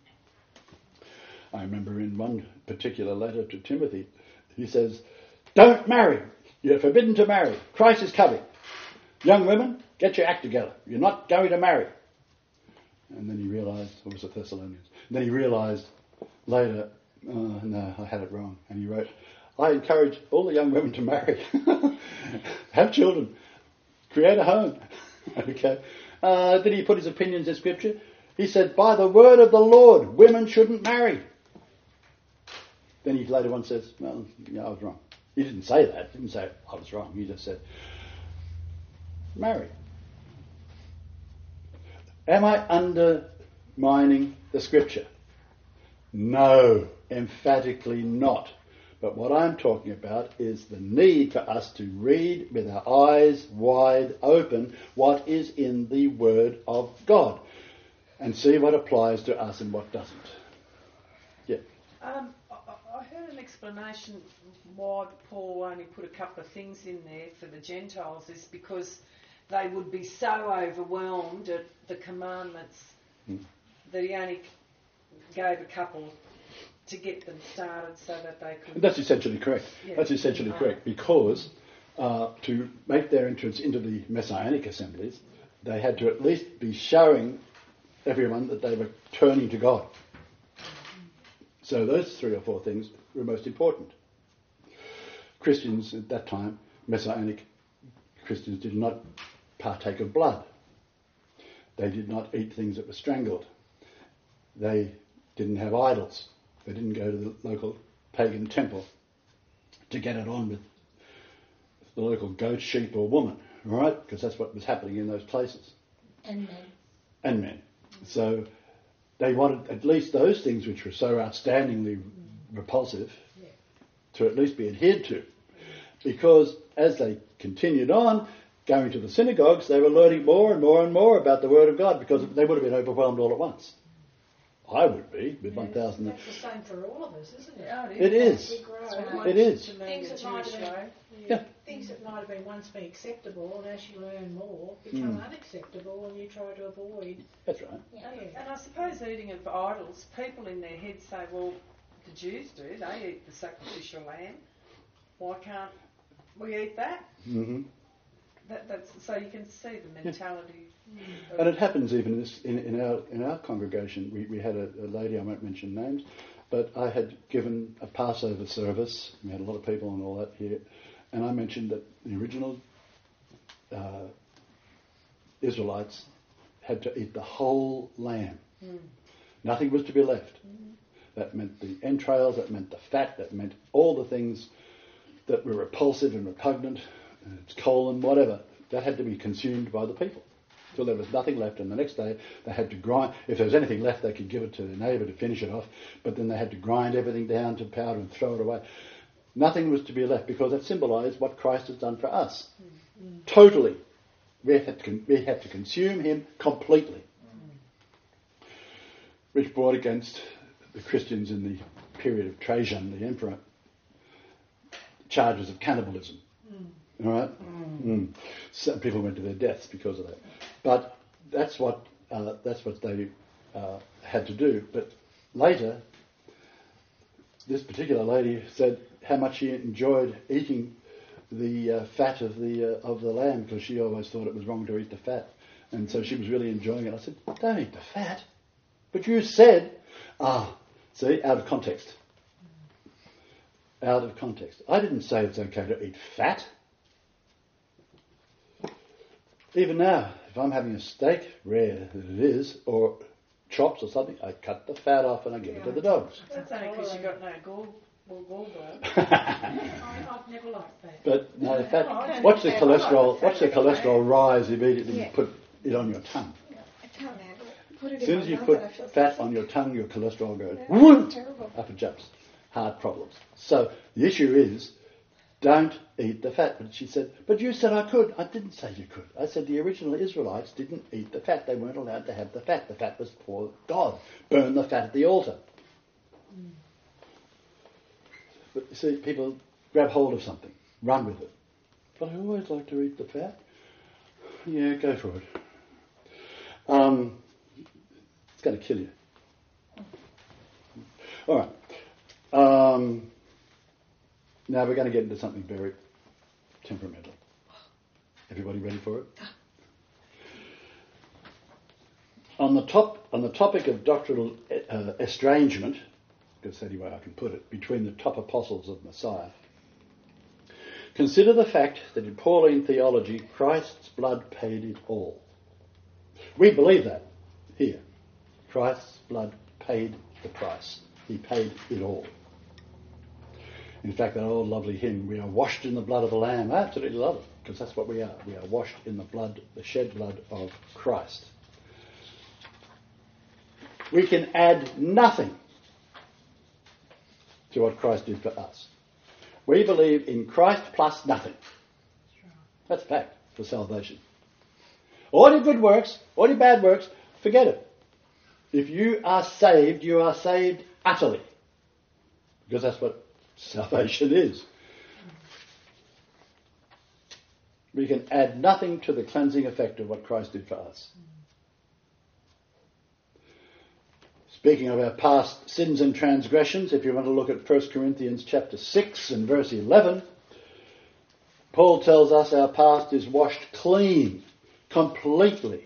I remember in one particular letter to Timothy, he says, don't marry. You're forbidden to marry. Christ is coming. Young women, get your act together. You're not going to marry. And then he realised, or was it Thessalonians? And then he realised later, no, I had it wrong. And he wrote, I encourage all the young women to marry. Have children. Create a home. Okay. Did he put his opinions in Scripture? He said, by the word of the Lord, women shouldn't marry. Then he later on says, well, yeah, I was wrong. He didn't say that. He didn't say, I was wrong. He just said, marry. Am I undermining the Scripture? No, emphatically not. But what I'm talking about is the need for us to read with our eyes wide open what is in the Word of God and see what applies to us and what doesn't. Yeah. I heard an explanation why Paul only put a couple of things in there for the Gentiles is because they would be so overwhelmed at the commandments that he only gave a couple to get them started so that they could... That's essentially correct. Yeah. That's essentially correct because to make their entrance into the Messianic assemblies, they had to at least be showing everyone that they were turning to God. So those 3 or 4 things were most important. Christians at that time, Messianic Christians, did not partake of blood. They did not eat things that were strangled. They didn't have idols. They didn't go to the local pagan temple to get it on with the local goat, sheep or woman, right? Because that's what was happening in those places. And men. So they wanted at least those things which were so outstandingly repulsive to at least be adhered to. Because as they continued on, going to the synagogues, they were learning more and more and more about the Word of God because they would have been overwhelmed all at once. I would be with 1,000. That's the same for all of us, isn't it? Yeah, it is. It is. Things that might have been once been acceptable, and as you learn more, become unacceptable, and you try to avoid. That's right. Yeah. And I suppose eating of idols, people in their heads say, well, the Jews do. They eat the sacrificial lamb. Why can't we eat that? Mm-hmm. That's so you can see the mentality. And it happens even in our congregation. We had a lady, I won't mention names, but I had given a Passover service. We had a lot of people and all that here, and I mentioned that the original Israelites had to eat the whole lamb. Nothing was to be left. That meant the entrails, that meant the fat, that meant all the things that were repulsive and repugnant, its colon, whatever. That had to be consumed by the people till there was nothing left, and the next day they had to grind. If there was anything left, they could give it to their neighbour to finish it off, but then they had to grind everything down to powder and throw it away. Nothing was to be left because that symbolised what Christ has done for us. Totally. We had to consume him completely. Which brought against the Christians in the period of Trajan, the emperor, charges of cannibalism. All right? Some people went to their deaths because of that. But that's what they had to do. But later, this particular lady said how much she enjoyed eating the fat of the lamb, because she always thought it was wrong to eat the fat, and so she was really enjoying it. I said, "Don't eat the fat." But you said, see, out of context. Out of context. I didn't say it's okay to eat fat. Even now, if I'm having a steak, rare that it is, or chops or something, I cut the fat off and I give it to the dogs. That's only because you got no gallbladder. I've never liked that. But no, fat. Watch the cholesterol rise immediately you put it on your tongue. I can't have it. Put it As in soon my as you mouth put and I feel fat sick. on your tongue, your cholesterol goes Yeah, whoop, terrible. up it jumps. Heart problems. So the issue is, don't eat the fat. But she said, but you said I could. I didn't say you could. I said the original Israelites didn't eat the fat. They weren't allowed to have the fat. The fat was for God. Burn the fat at the altar. But you see, people grab hold of something, run with it. But I always like to eat the fat. Yeah, go for it. It's going to kill you. All right. Now we're going to get into something very temperamental. Everybody ready for it? On the topic of doctrinal estrangement, because that's the only way I can put it, between the top apostles of Messiah, consider the fact that in Pauline theology, Christ's blood paid it all. We believe that here. Christ's blood paid the price. He paid it all. In fact, that old lovely hymn, we are washed in the blood of the Lamb. I absolutely love it, because that's what we are. We are washed in the blood, the shed blood of Christ. We can add nothing to what Christ did for us. We believe in Christ plus nothing. That's fact for salvation. All your good works, all your bad works, forget it. If you are saved utterly. Because that's what salvation is. We can add nothing to the cleansing effect of what Christ did for us. Speaking of our past sins and transgressions, if you want to look at 1 Corinthians chapter 6 and verse 11, Paul tells us our past is washed clean, completely.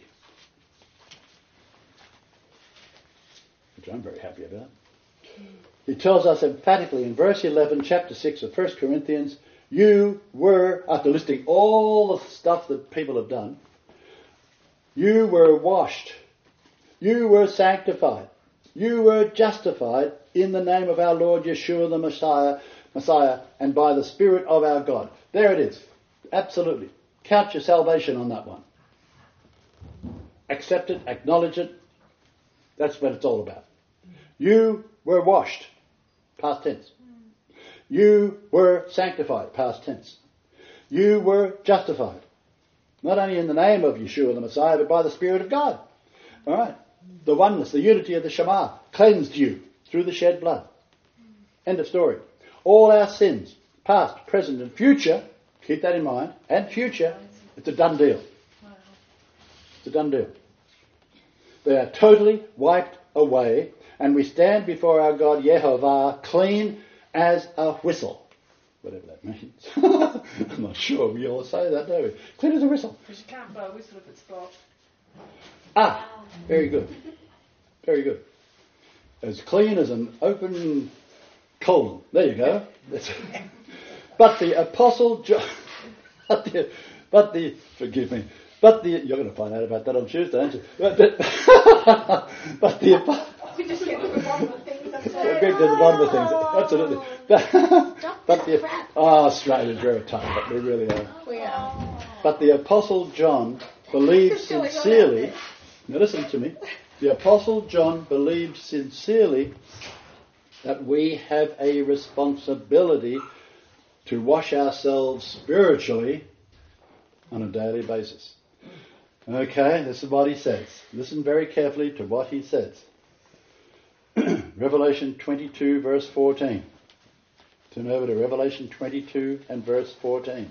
Which I'm very happy about. He tells us emphatically in verse 11, chapter 6 of 1 Corinthians, you were, after listing all the stuff that people have done, you were washed, you were sanctified, you were justified in the name of our Lord Yeshua the Messiah, and by the Spirit of our God. There it is. Absolutely. Count your salvation on that one. Accept it, acknowledge it. That's what it's all about. You were washed, past tense. You were sanctified, past tense. You were justified. Not only in the name of Yeshua the Messiah, but by the Spirit of God. All right. The oneness, the unity of the Shema cleansed you through the shed blood. End of story. All our sins, past, present and future, keep that in mind, and future, it's a done deal. It's a done deal. They are totally wiped away, and we stand before our God Yehovah clean as a whistle. Whatever that means. I'm not sure. We all say that, don't we? Clean as a whistle. Because you can't blow a whistle if it's blocked. Ah, very good. Very good. As clean as an open colon. There you go. But the Apostle John... Forgive me. You're going to find out about that on Tuesday, aren't you? But the... We just get to the bottom of things. That's We'll get to the bottom of things. Absolutely. But the... Australians, we're a tough, but we really are. We are. But the Apostle John believed What's going on out sincerely... there? Now listen to me. The Apostle John believed sincerely that we have a responsibility to wash ourselves spiritually on a daily basis. Okay, this is what he says. Listen very carefully to what he says. Revelation 22 verse 14. Turn over to Revelation 22 and verse 14.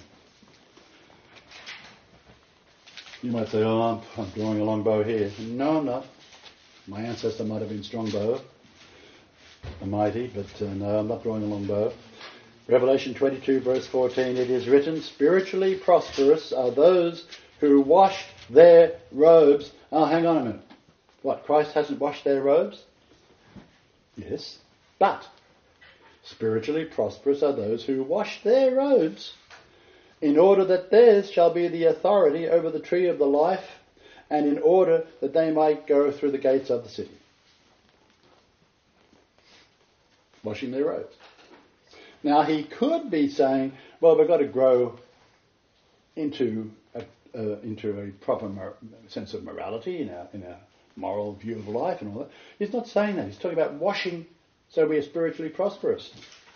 You might say, I'm drawing a long bow here. No, I'm not. My ancestor might have been Strongbow, the mighty, but no, I'm not drawing a long bow. Revelation 22 verse 14, it is written, spiritually prosperous are those who wash their robes. Oh, hang on a minute. What, Christ hasn't washed their robes? Yes, but spiritually prosperous are those who wash their robes in order that theirs shall be the authority over the tree of the life and in order that they might go through the gates of the city. Washing their robes. Now he could be saying, well, we've got to grow into a proper sense of morality in our moral view of life and all that. He's not saying that. He's talking about washing so we are spiritually prosperous.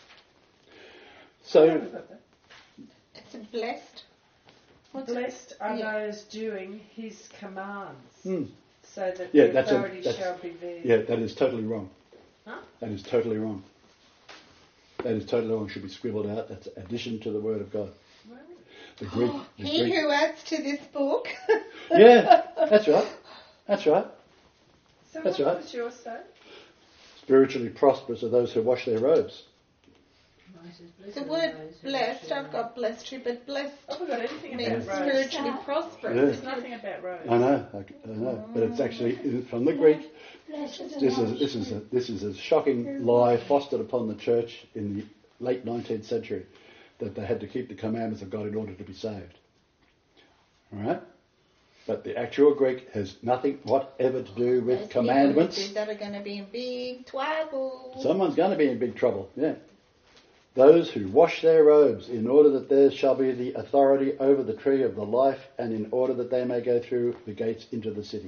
So, It's blessed. Blessed are those doing his commands, so that yeah, the authority shall be theirs. Yeah, that is totally wrong. Huh? That is totally wrong. That is totally wrong. Should be scribbled out. That's addition to the Word of God. The Greek. He who adds to this book. Yeah, that's right. That's right. So That's what right. was yours say? Spiritually prosperous are those who wash their robes. The word blessed, I've got blessed too, but blessed I haven't got anything means about robes. spiritually prosperous. Yeah. There's nothing about robes. I know, but it's actually from the Greek. This is a shocking lie fostered upon the church in the late 19th century that they had to keep the commandments of God in order to be saved. All right, but the actual Greek has nothing whatever to do with Those commandments. people who did that are going to be in big trouble. Someone's going to be in big trouble. Yeah. Those who wash their robes in order that theirs shall be the authority over the tree of the life and in order that they may go through the gates into the city.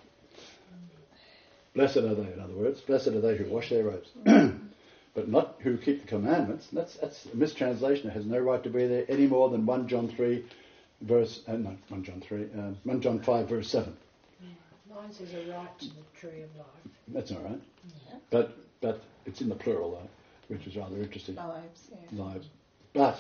Blessed are they, in other words. Blessed are they who wash their robes. But not who keep the commandments. That's a mistranslation. It has no right to be there any more than 1 John 3 verse... not 1 John 3. 1 John 5 verse 7. Mine says a right to the tree of life. That's all right. Yeah. But it's in the plural, though, which is rather interesting. Lives, yeah. Lives. But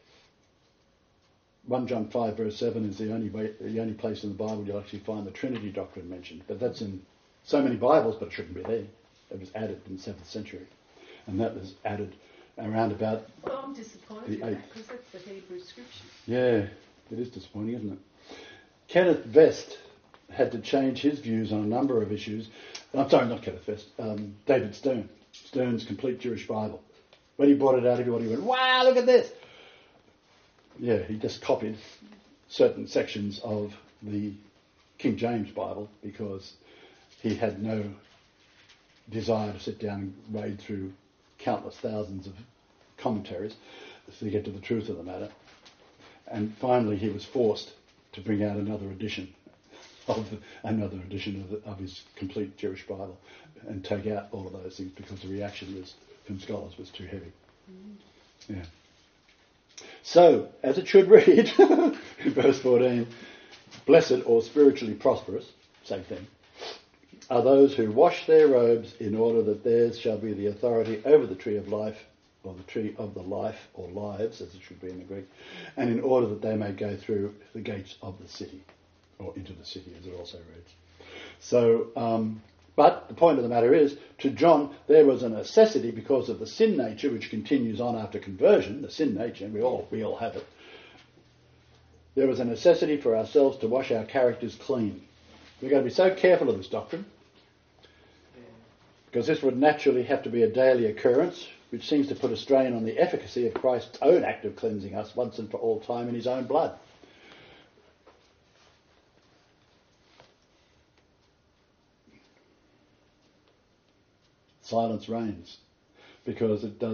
1 John 5 verse 7 is the only place in the Bible you'll actually find the Trinity doctrine mentioned. But that's in so many Bibles, but it shouldn't be there. It was added in the 7th century. And that was added around about... Well, I'm disappointed The in that eighth. because that's the Hebrew scripture. Yeah, it is disappointing, isn't it? Kenneth Vest had to change his views on a number of issues. I'm sorry, not Kenneth Vest. David Stern. Stern's Complete Jewish Bible. When he brought it out, everybody went, wow, look at this. Yeah, he just copied certain sections of the King James Bible because he had no desire to sit down and wade through countless thousands of commentaries to get to the truth of the matter. And finally he was forced to bring out another edition of his Complete Jewish Bible and take out all of those things because the reaction from scholars was too heavy. Yeah. So, as it should read, in verse 14, blessed or spiritually prosperous, same thing, are those who wash their robes in order that theirs shall be the authority over the tree of life, or the tree of the life, or lives, as it should be in the Greek, and in order that they may go through the gates of the city, or into the city, as it also reads. So, But the point of the matter is, to John, there was a necessity because of the sin nature which continues on after conversion, the sin nature, we all have it. There was a necessity for ourselves to wash our characters clean. We've got to be so careful of this doctrine, because this would naturally have to be a daily occurrence, which seems to put a strain on the efficacy of Christ's own act of cleansing us once and for all time in his own blood. Silence reigns, because it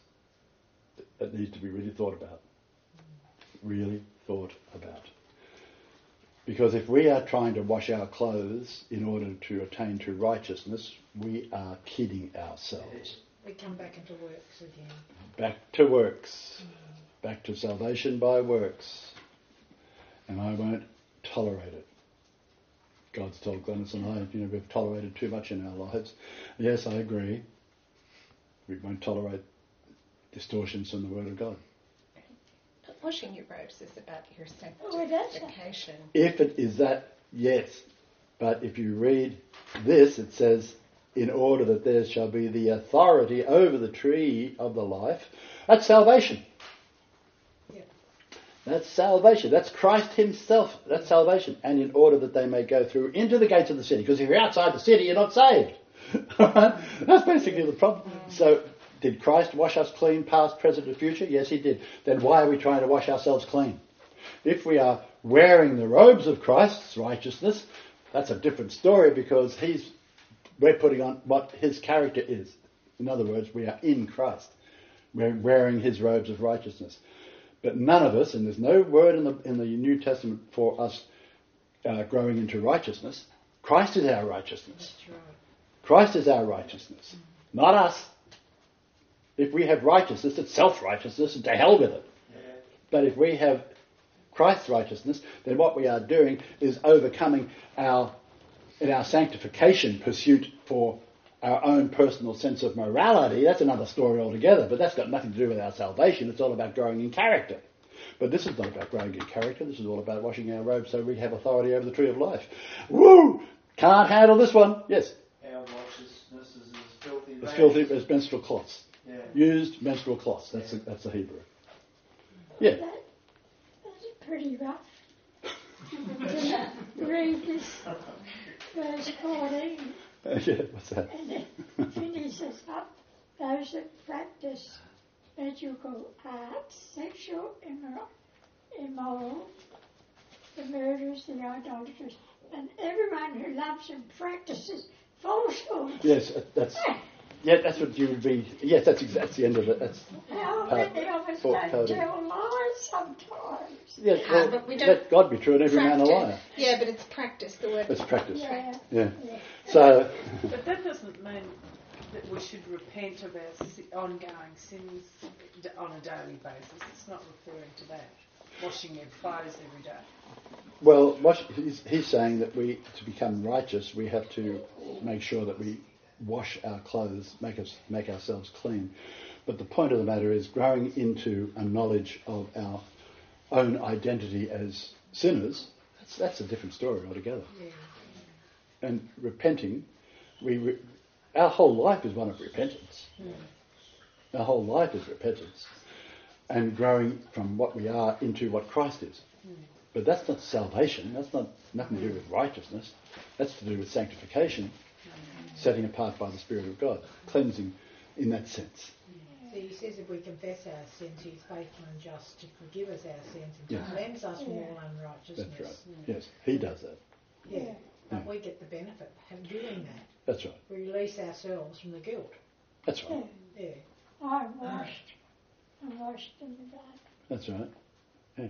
needs to be really thought about. Really thought about. Because if we are trying to wash our clothes in order to attain to righteousness, we are kidding ourselves. We come back into works again. Back to works. Back to salvation by works. And I won't tolerate it. God's told Glennis and I, we've tolerated too much in our lives. Yes, I agree. We won't tolerate distortions from the Word of God. But washing your robes is about your Oh, that's sanctification. If it is that, yes. But if you read this, it says, in order that there shall be the authority over the tree of the life. That's salvation. Yeah. That's salvation. That's Christ himself. That's salvation. And in order that they may go through into the gates of the city. Because if you're outside the city, you're not saved. That's basically the problem. So, did Christ wash us clean, past, present and future? Yes, he did. Then why are we trying to wash ourselves clean? If we are wearing the robes of Christ's righteousness, that's a different story, because we're putting on what his character is. In other words, we are in Christ. We're wearing his robes of righteousness. But none of us, and there's no word in the New Testament for us growing into righteousness. Christ is our righteousness. That's right. Christ is our righteousness, not us. If we have righteousness, it's self-righteousness, and to hell with it. Yeah. But if we have Christ's righteousness, then what we are doing is overcoming in our sanctification pursuit for our own personal sense of morality. That's another story altogether, but that's got nothing to do with our salvation. It's all about growing in character. But this is not about growing in character. This is all about washing our robes so we have authority over the tree of life. Woo! Can't handle this one. Yes? Our righteousness is as filthy As rags. filthy as menstrual cloths. Yeah. Used menstrual cloths. That's the Hebrew. Yeah. That's pretty rough. Read this verse 14, Yeah, what's that? and it finishes up. Those that practice magical arts, sexual immoral, the murderers, the idolaters, and everyone who loves and practices falsehood. Yes, that's what you would be. Yes, that's the end of it. That's How many of us don't tell lies sometimes? yes. Well, but we don't let God be true and every man a practice. liar. Yeah, but it's practice, the word. It's practice. Yeah. Yeah. So But that doesn't mean that we should repent of our ongoing sins on a daily basis. It's not referring to that. Washing your clothes every day. well, what he's saying that to become righteous, we have to make sure that we wash our clothes, make ourselves clean. But the point of the matter is growing into a knowledge of our own identity as sinners. That's a different story altogether. Yeah. And repenting, our whole life is one of repentance. Our whole life is repentance. And growing from what we are into what Christ is. But that's not salvation. That's nothing to do with righteousness. That's to do with sanctification, setting apart by the Spirit of God, cleansing in that sense. So he says if we confess our sins, he's faithful and just to forgive us our sins and Yeah. to cleanse us from all unrighteousness. That's right. Yes, he does that. Yeah. But Yeah. we get the benefit of doing that. That's right. We release ourselves from the guilt. That's right. Yeah. I'm washed in the blood. That's right. Yeah.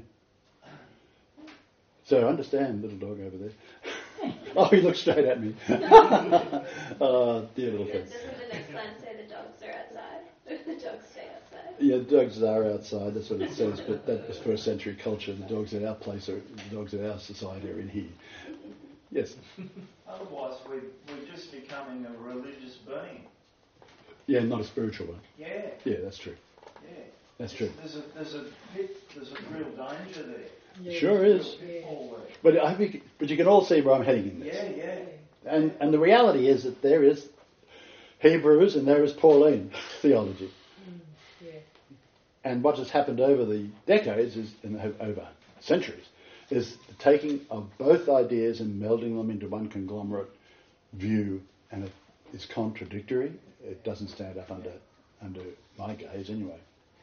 So understand, little dog over there. Oh, he looks straight at me. Oh, dear little face. Doesn't the next line say the dogs are outside? The dogs stay outside. Yeah, the dogs are outside, that's what it says, but that was first century culture. The dogs in our place, the dogs in our society are in here. Yes? Otherwise, we're just becoming a religious being. Yeah, not a spiritual one. Yeah. Yeah, that's true. Yeah. That's true. There's a real danger there. Yeah. Sure is. Yeah. All that. But you can all see where I'm heading in this. Yeah. And the reality is that there is Hebrews and there is Pauline theology. Yeah. And what has happened over the decades over centuries is the taking of both ideas and melding them into one conglomerate view, and it is contradictory. It doesn't stand up under my gaze anyway.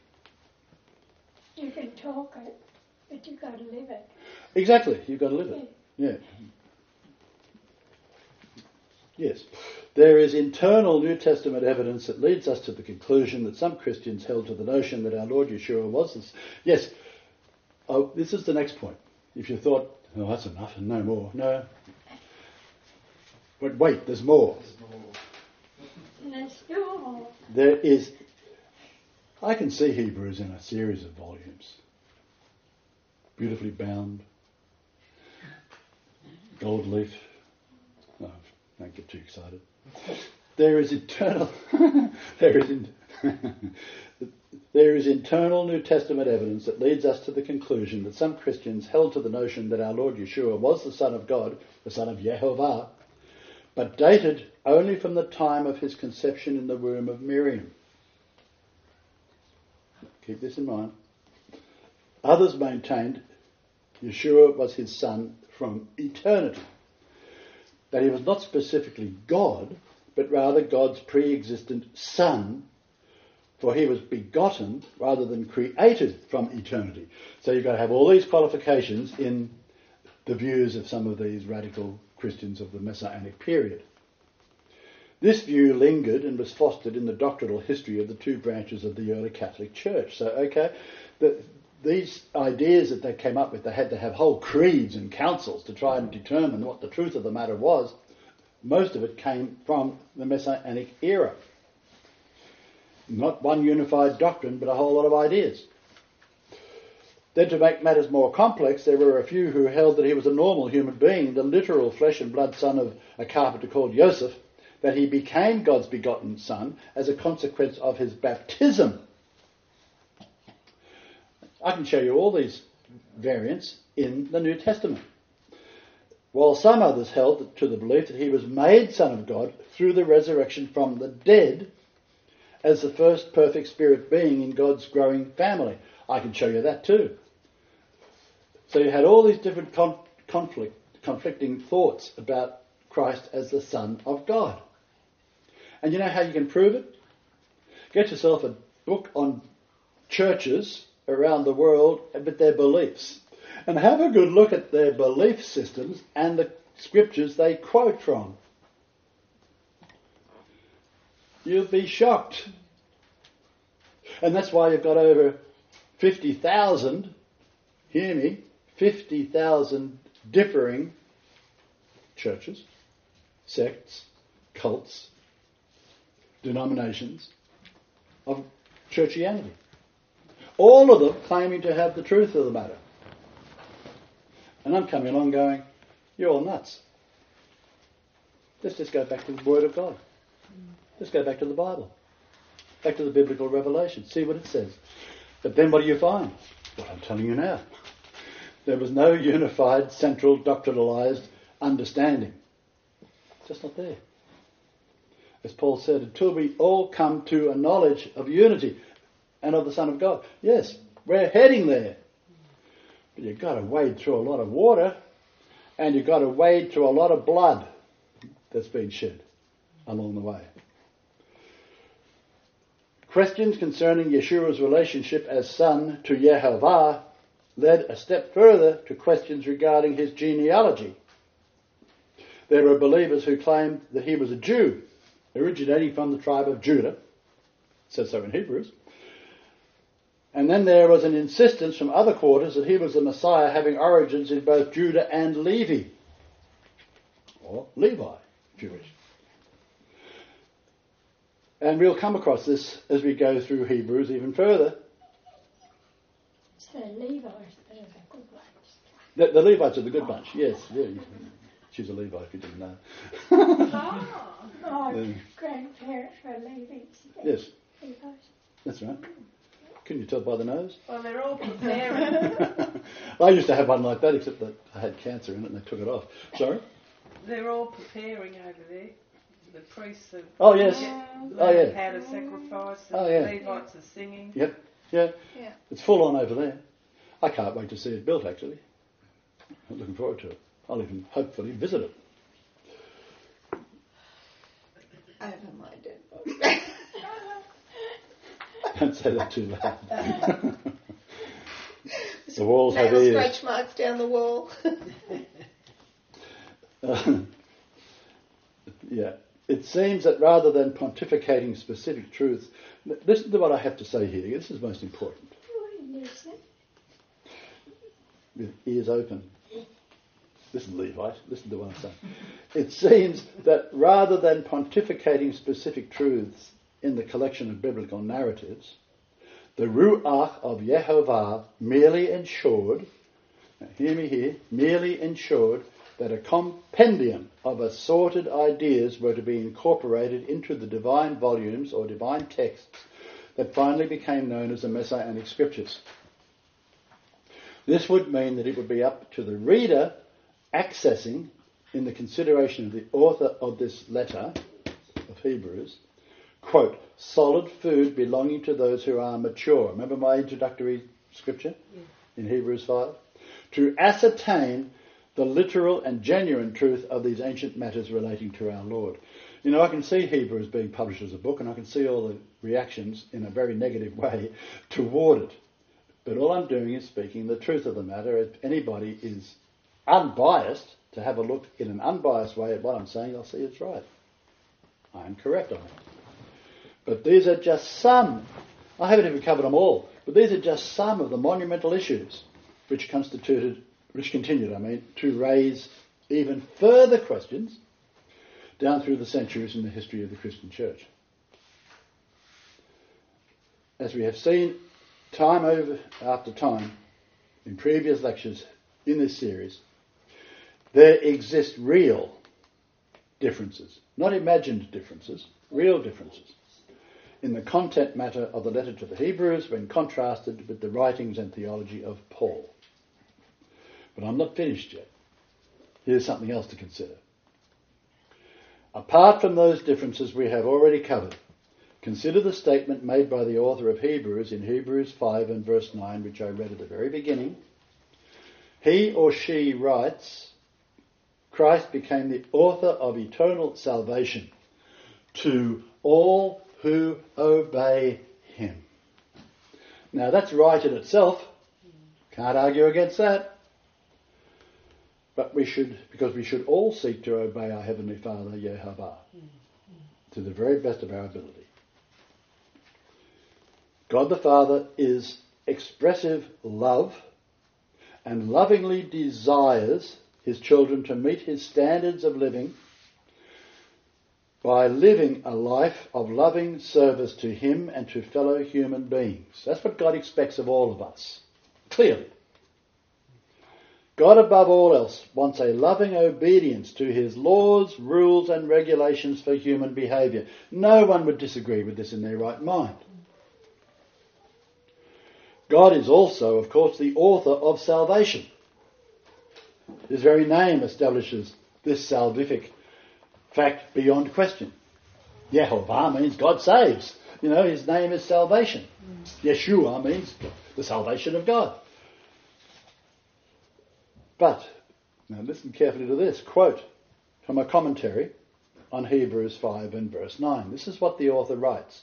You can talk it, but you've got to live it. Exactly, you've got to live it. Yeah. Yes. There is internal New Testament evidence that leads us to the conclusion that some Christians held to the notion that our Lord Yeshua was this. Yes. Oh, this is the next point. If you thought, oh, that's enough and no more. No. But wait, there's more. Let's do more. There is... I can see Hebrews in a series of volumes. Beautifully bound. Gold leaf. No, don't get too excited. There is internal... There is internal New Testament evidence that leads us to the conclusion that some Christians held to the notion that our Lord Yeshua was the Son of God, the Son of Yehovah, but dated only from the time of his conception in the womb of Miriam. Keep this in mind. Others maintained Yeshua was his son from eternity, that he was not specifically God, but rather God's pre-existent son, for he was begotten rather than created from eternity. So you've got to have all these qualifications in the views of some of these radical Christians of the Messianic period. This view lingered and was fostered in the doctrinal history of the two branches of the early Catholic Church. So, okay, these ideas that they came up with, they had to have whole creeds and councils to try and determine what the truth of the matter was. Most of it came from the Messianic era. Not one unified doctrine, but a whole lot of ideas. Then, to make matters more complex, there were a few who held that he was a normal human being, the literal flesh and blood son of a carpenter called Joseph, that he became God's begotten son as a consequence of his baptism. I can show you all these variants in the New Testament. While some others held to the belief that he was made Son of God through the resurrection from the dead as the first perfect spirit being in God's growing family. I can show you that too. So you had all these different conflicting thoughts about Christ as the Son of God. And you know how you can prove it? Get yourself a book on churches around the world with their beliefs, and have a good look at their belief systems and the scriptures they quote from. You'll be shocked. And that's why you've got over 50,000, hear me, 50,000 differing churches, sects, cults, denominations of churchianity. All of them claiming to have the truth of the matter. And I'm coming along going, you're all nuts. Let's just go back to the Word of God. Let's go back to the Bible. Back to the biblical revelation. See what it says. But then what do you find? What I'm telling you now. There was no unified, central, doctrinalized understanding. It's just not there. As Paul said, until we all come to a knowledge of unity and of the Son of God. Yes, we're heading there. But you've got to wade through a lot of water, and you've got to wade through a lot of blood that's been shed along the way. Questions concerning Yeshua's relationship as son to Yehovah led a step further to questions regarding his genealogy. There were believers who claimed that he was a Jew, originating from the tribe of Judah. It says so in Hebrews. And then there was an insistence from other quarters that he was the Messiah, having origins in both Judah and Levi, or Levi, Jewish. And we'll come across this as we go through Hebrews even further. So Levi's are the good ones. The Levites are the good bunch, yes. Yeah, she's a Levi if you didn't know. My grandparents were Levi's. Yes, Levi's. that's right. Couldn't you tell by the nose? Well, they're all preparing. I used to have one like that, except that I had cancer in it and they took it off. Sorry? They're all preparing over there. The priests are Oh, yes. learning how to sacrifice. And Oh, yeah. the Levites are singing. Yep. Yeah. Yeah. It's full on over there. I can't wait to see it built, actually. I'm looking forward to it. I'll even hopefully visit it. Open-minded. Don't say that too loud. The walls have Nail ears. scratch marks down the wall. Yeah. It seems that rather than pontificating specific truths, listen to what I have to say here. This is most important. With ears open. Listen, Levite, listen to what I'm saying. It seems that rather than pontificating specific truths in the collection of biblical narratives, the Ruach of Yehovah merely ensured, now hear me here, merely ensured that a compendium of assorted ideas were to be incorporated into the divine volumes or divine texts that finally became known as the Messianic Scriptures. This would mean that it would be up to the reader accessing, in the consideration of the author of this letter of Hebrews, quote, solid food belonging to those who are mature. Remember my introductory scripture in Hebrews 5? To ascertain the literal and genuine truth of these ancient matters relating to our Lord. You know, I can see Hebrews being published as a book, and I can see all the reactions in a very negative way toward it. But all I'm doing is speaking the truth of the matter. If anybody is unbiased to have a look in an unbiased way at what I'm saying, they'll see it's right. I am correct on it. But these are just some, I haven't even covered them all, but these are just some of the monumental issues which continued, to raise even further questions down through the centuries in the history of the Christian Church. As we have seen time over after time in previous lectures in this series, there exist real differences, not imagined differences, real differences in the content matter of the letter to the Hebrews when contrasted with the writings and theology of Paul. But I'm not finished yet. Here's something else to consider. Apart from those differences we have already covered, consider the statement made by the author of Hebrews in Hebrews 5 and verse 9, which I read at the very beginning. He or she writes, Christ became the author of eternal salvation to all who obey him. Now that's right in itself. Can't argue against that. But we should all seek to obey our Heavenly Father, Yehovah, to the very best of our ability. God the Father is expressive love and lovingly desires his children to meet his standards of living by living a life of loving service to him and to fellow human beings. That's what God expects of all of us, clearly. God above all else wants a loving obedience to his laws, rules and regulations for human behaviour. No one would disagree with this in their right mind. God is also, of course, the author of salvation. His very name establishes this salvific fact beyond question. Yehovah means God saves. You know, his name is salvation. Yeshua means the salvation of God. But, now listen carefully to this, quote from a commentary on Hebrews 5 and verse 9. This is what the author writes.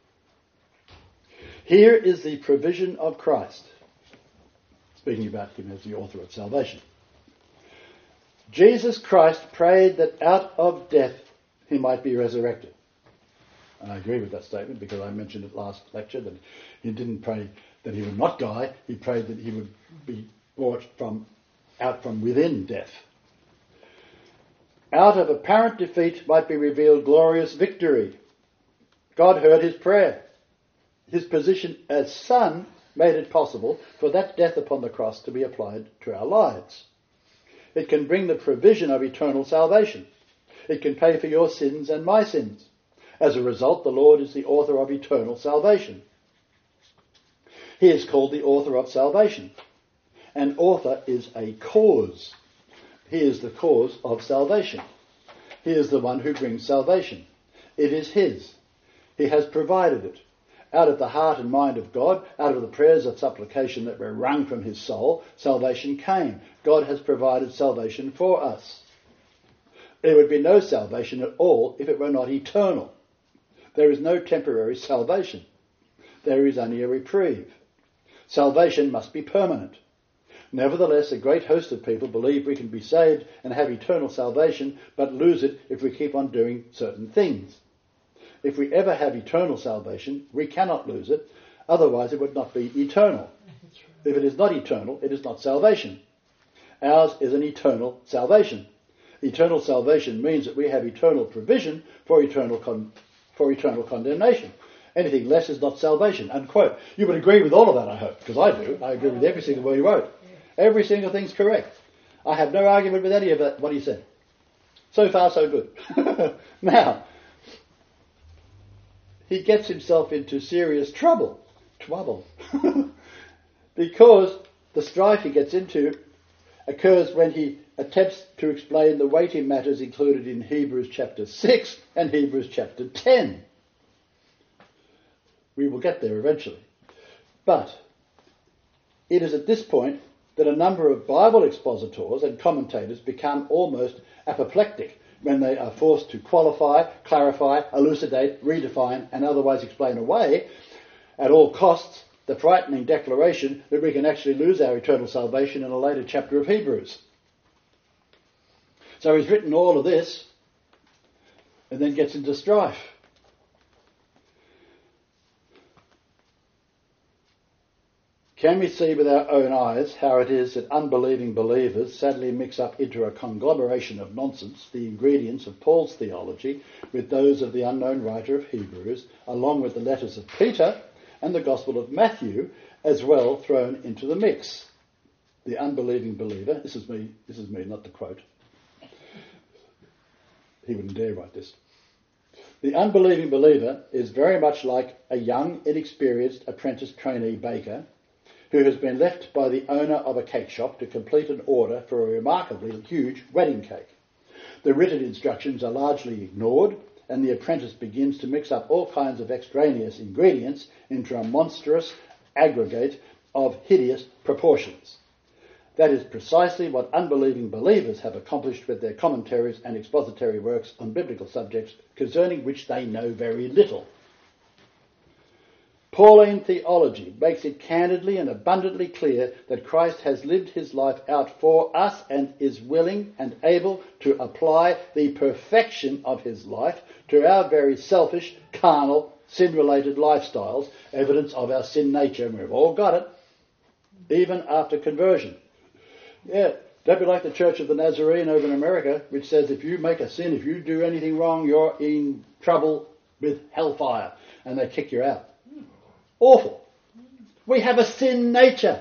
Here is the provision of Christ, speaking about him as the author of salvation. Jesus Christ prayed that out of death he might be resurrected. And I agree with that statement because I mentioned it last lecture that he didn't pray that he would not die, he prayed that he would be brought out from within death. Out of apparent defeat might be revealed glorious victory. God heard his prayer. His position as Son made it possible for that death upon the cross to be applied to our lives. It can bring the provision of eternal salvation. It can pay for your sins and my sins. As a result, the Lord is the author of eternal salvation. He is called the author of salvation. An author is a cause. He is the cause of salvation. He is the one who brings salvation. It is his. He has provided it. Out of the heart and mind of God, out of the prayers of supplication that were wrung from his soul, salvation came. God has provided salvation for us. There would be no salvation at all if it were not eternal. There is no temporary salvation. There is only a reprieve. Salvation must be permanent. Nevertheless, a great host of people believe we can be saved and have eternal salvation, but lose it if we keep on doing certain things. If we ever have eternal salvation, we cannot lose it, otherwise it would not be eternal. If it is not eternal, it is not salvation. Ours is an eternal salvation. Eternal salvation means that we have eternal provision for eternal condemnation. Anything less is not salvation, unquote. You would agree with all of that, I hope, because I do. I agree with every single word he wrote. Every single thing's correct. I have no argument with any of that, what he said. So far, so good. Now, he gets himself into serious trouble. Because the strife he gets into occurs when he attempts to explain the weighty matters included in Hebrews chapter 6 and Hebrews chapter 10. We will get there eventually. But it is at this point that a number of Bible expositors and commentators become almost apoplectic when they are forced to qualify, clarify, elucidate, redefine, and otherwise explain away at all costs the frightening declaration that we can actually lose our eternal salvation in a later chapter of Hebrews. So he's written all of this and then gets into strife. Can we see with our own eyes how it is that unbelieving believers sadly mix up into a conglomeration of nonsense the ingredients of Paul's theology with those of the unknown writer of Hebrews, along with the letters of Peter and the Gospel of Matthew, as well thrown into the mix? The unbelieving believer, this is me, not the quote. He wouldn't dare write this. The unbelieving believer is very much like a young, inexperienced apprentice trainee baker who has been left by the owner of a cake shop to complete an order for a remarkably huge wedding cake. The written instructions are largely ignored, and the apprentice begins to mix up all kinds of extraneous ingredients into a monstrous aggregate of hideous proportions. That is precisely what unbelieving believers have accomplished with their commentaries and expository works on biblical subjects concerning which they know very little. Pauline theology makes it candidly and abundantly clear that Christ has lived his life out for us and is willing and able to apply the perfection of his life to our very selfish, carnal, sin-related lifestyles, evidence of our sin nature, and we've all got it, even after conversion. Yeah, don't be like the Church of the Nazarene over in America, which says if you make a sin, if you do anything wrong, you're in trouble with hellfire, and they kick you out. Awful. We have a sin nature.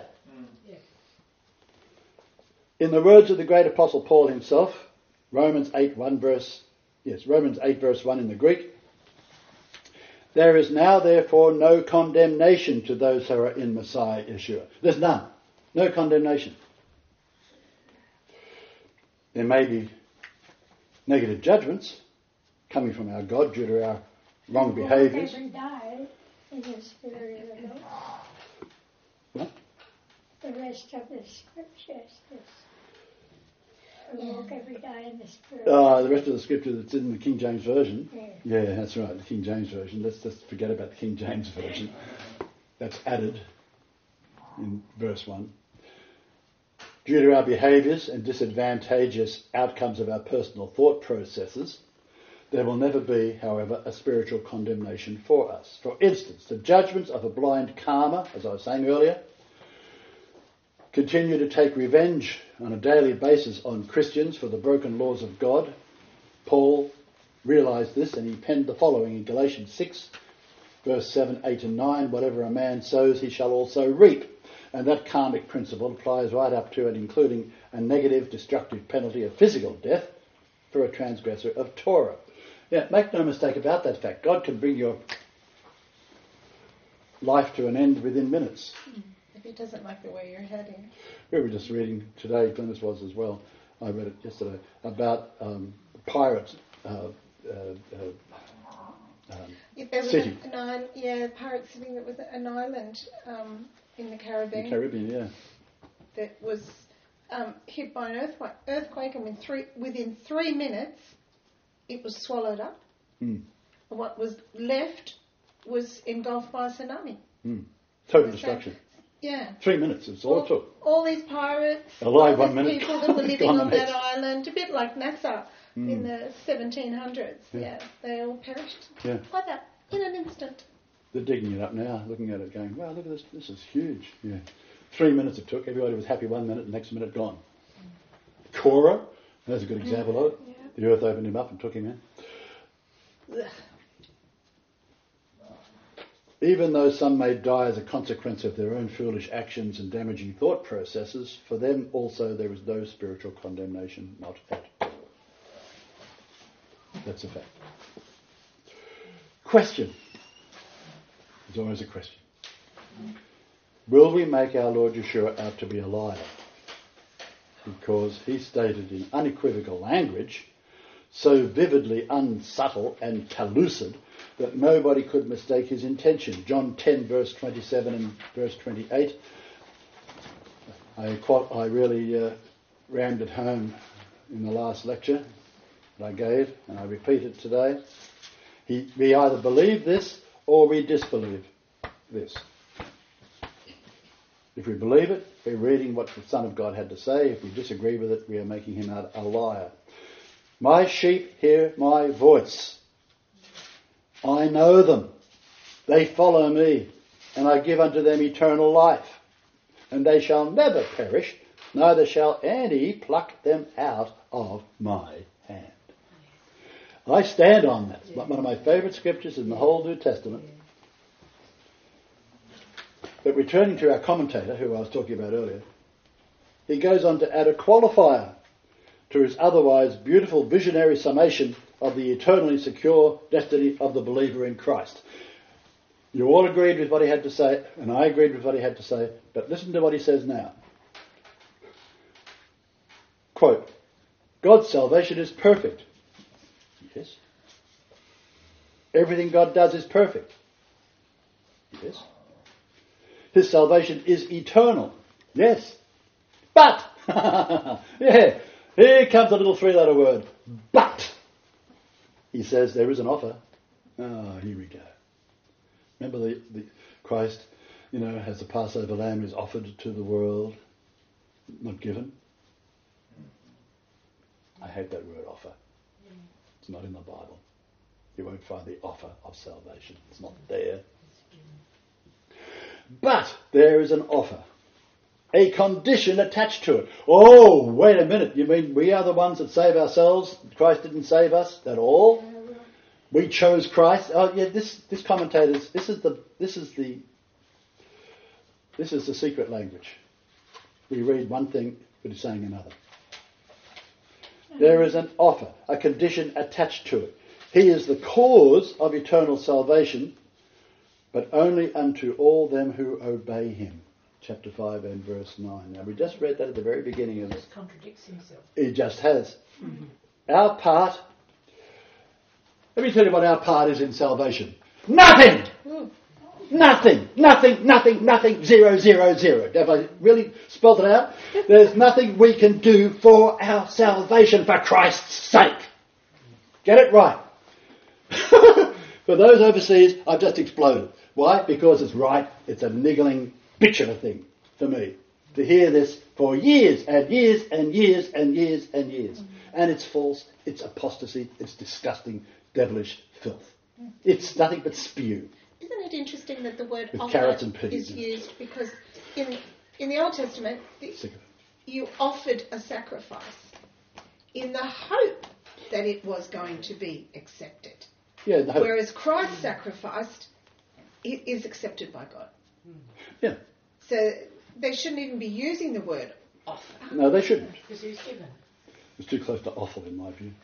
In the words of the great apostle Paul himself, Romans 8 verse 1 in the Greek, there is now therefore no condemnation to those who are in Messiah Yeshua. There's none. No condemnation. There may be negative judgments coming from our God due to our wrong behaviours. Every day in the spirit of the Lord. What? The rest of the scriptures. We walk every day in the spirit. The rest of the scripture that's in the King James Version. Yeah. Yeah, that's right, the King James Version. Let's just forget about the King James Version. That's added in verse 1. Due to our behaviours and disadvantageous outcomes of our personal thought processes, there will never be, however, a spiritual condemnation for us. For instance, the judgments of a blind karma, as I was saying earlier, continue to take revenge on a daily basis on Christians for the broken laws of God. Paul realised this and he penned the following in Galatians 6, verse 7, 8 and 9, whatever a man sows he shall also reap. And that karmic principle applies right up to and including a negative, destructive penalty of physical death for a transgressor of Torah. Yeah, make no mistake about that fact. God can bring your life to an end within minutes. If he doesn't like the way you're heading. We were just reading today, Glennis was as well, I read it yesterday, about pirates There was city. pirate city that was an island in the Caribbean. The Caribbean, yeah. That was hit by an earthquake, and within 3 minutes, it was swallowed up. Mm. What was left was engulfed by a tsunami. Mm. Total destruction. Yeah. 3 minutes, it's all it took. All these pirates, Alive all 1 these minute. people that were living Gone on the that next. island, a bit like Nassau in the 1700s. Yeah, they all perished. Yeah. Like that, in an instant. They're digging it up now, looking at it going, wow, look at this, this is huge. Yeah. 3 minutes it took, everybody was happy 1 minute, next minute gone. Korah, there's a good example of it. Yeah. The earth opened him up and took him in. Ugh. Even though some may die as a consequence of their own foolish actions and damaging thought processes, for them also there is no spiritual condemnation, not at all. That's a fact. Question. There's always a question. Will we make our Lord Yeshua out to be a liar? Because he stated in unequivocal language, so vividly unsubtle and pellucid, that nobody could mistake his intention. John 10 verse 27 and verse 28. I really rammed it home in the last lecture that I gave, and I repeat it today. We either believe this or we disbelieve this. If we believe it, we're reading what the Son of God had to say. If we disagree with it, we are making him out a liar. My sheep hear my voice. I know them. They follow me, and I give unto them eternal life. And they shall never perish, neither shall any pluck them out of my hand. I stand on that. It's one of my favourite scriptures in the whole New Testament. But returning to our commentator, who I was talking about earlier, he goes on to add a qualifier to his otherwise beautiful visionary summation of the eternally secure destiny of the believer in Christ. You all agreed with what he had to say, and I agreed with what he had to say, but listen to what he says now. Quote, God's salvation is perfect. Yes. Everything God does is perfect. Yes. His salvation is eternal. Yes. But, yeah, here comes a little three-letter word. But, he says there is an offer. Oh, here we go. Remember the Christ, as the Passover lamb is offered to the world, not given. I hate that word offer. It's not in the Bible. You won't find the offer of salvation. It's not there. But there is an offer. A condition attached to it. Oh, wait a minute. You mean we are the ones that save ourselves? Christ didn't save us at all? We chose Christ. Oh yeah, this commentators, this is the secret language. We read one thing, but he's saying another. There is an offer, a condition attached to it. He is the cause of eternal salvation, but only unto all them who obey him. Chapter 5 and verse 9. Now we just read that at the very beginning of He it. just contradicts himself. He just has. Our part, let me tell you what our part is in salvation. Nothing! Nothing, 0, 0, 0. Have I really spelled it out? There's nothing we can do for our salvation for Christ's sake. Get it right. For those overseas, I've just exploded. Why? Because it's right. It's a niggling bitch of a thing for me to hear this for years and years and years and years and years. And it's false, it's apostasy, it's disgusting, devilish filth. It's nothing but spew. Isn't it interesting that the word With offer carrots and peas, is used because in the Old Testament Sick of it. you offered a sacrifice in the hope that it was going to be accepted. Yeah, the hope. Whereas Christ sacrificed, it is accepted by God. Yeah. So they shouldn't even be using the word offer. No, they shouldn't. Because he's given. It's too close to awful in my view.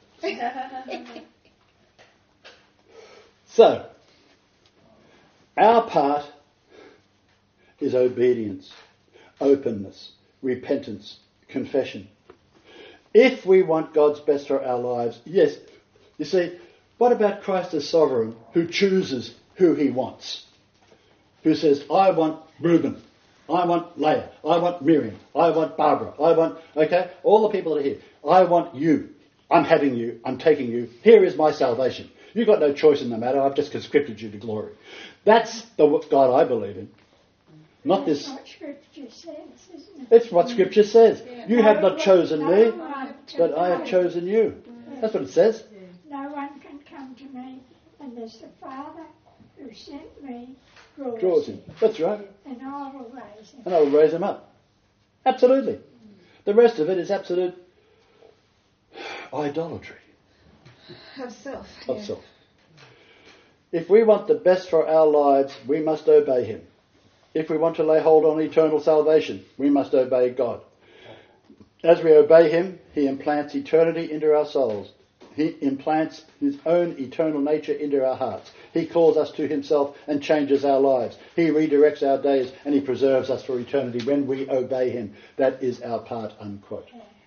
So, our part is obedience, openness, repentance, confession. If we want God's best for our lives, yes, You see, what about Christ as sovereign who chooses who he wants? Who says, I want Reuben, I want Leah, I want Miriam, I want Barbara, I want, all the people that are here. I want you. I'm having you. I'm taking you. Here is my salvation. You've got no choice in the matter. I've just conscripted you to glory. That's the God I believe in. Not That's this. what Scripture says, isn't it? It's what Scripture says. Yeah. You have not chosen me, No one but I have chosen you. That's what it says. No one can come to me unless the Father who sent me Draws him. That's right. and I will raise him. And I will raise him up. Absolutely. The rest of it is absolute idolatry Of self. of yeah. self. If we want the best for our lives, we must obey him. If we want to lay hold on eternal salvation, we must obey God. As we obey him, he implants eternity into our souls. He implants his own eternal nature into our hearts. He calls us to himself and changes our lives. He redirects our days and he preserves us for eternity when we obey him. That is our part, unquote.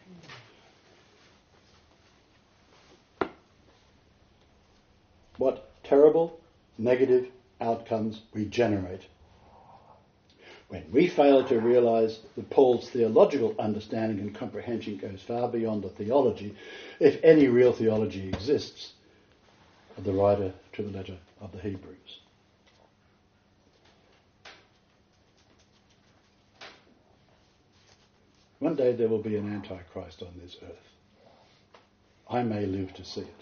What terrible negative outcomes we generate when we fail to realise that Paul's theological understanding and comprehension goes far beyond the theology, if any real theology exists, of the writer to the letter of the Hebrews. One day there will be an Antichrist on this earth. I may live to see it.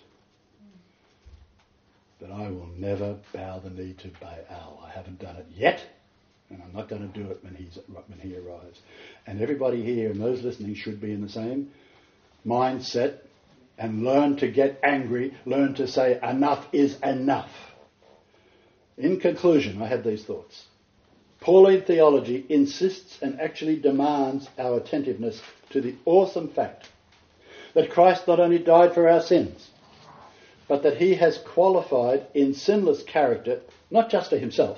But I will never bow the knee to Baal. I haven't done it yet, and I'm not going to do it when he arrives. And everybody here and those listening should be in the same mindset and learn to get angry, learn to say enough is enough. In conclusion, I have these thoughts. Pauline theology insists and actually demands our attentiveness to the awesome fact that Christ not only died for our sins, but that he has qualified in sinless character, not just for himself,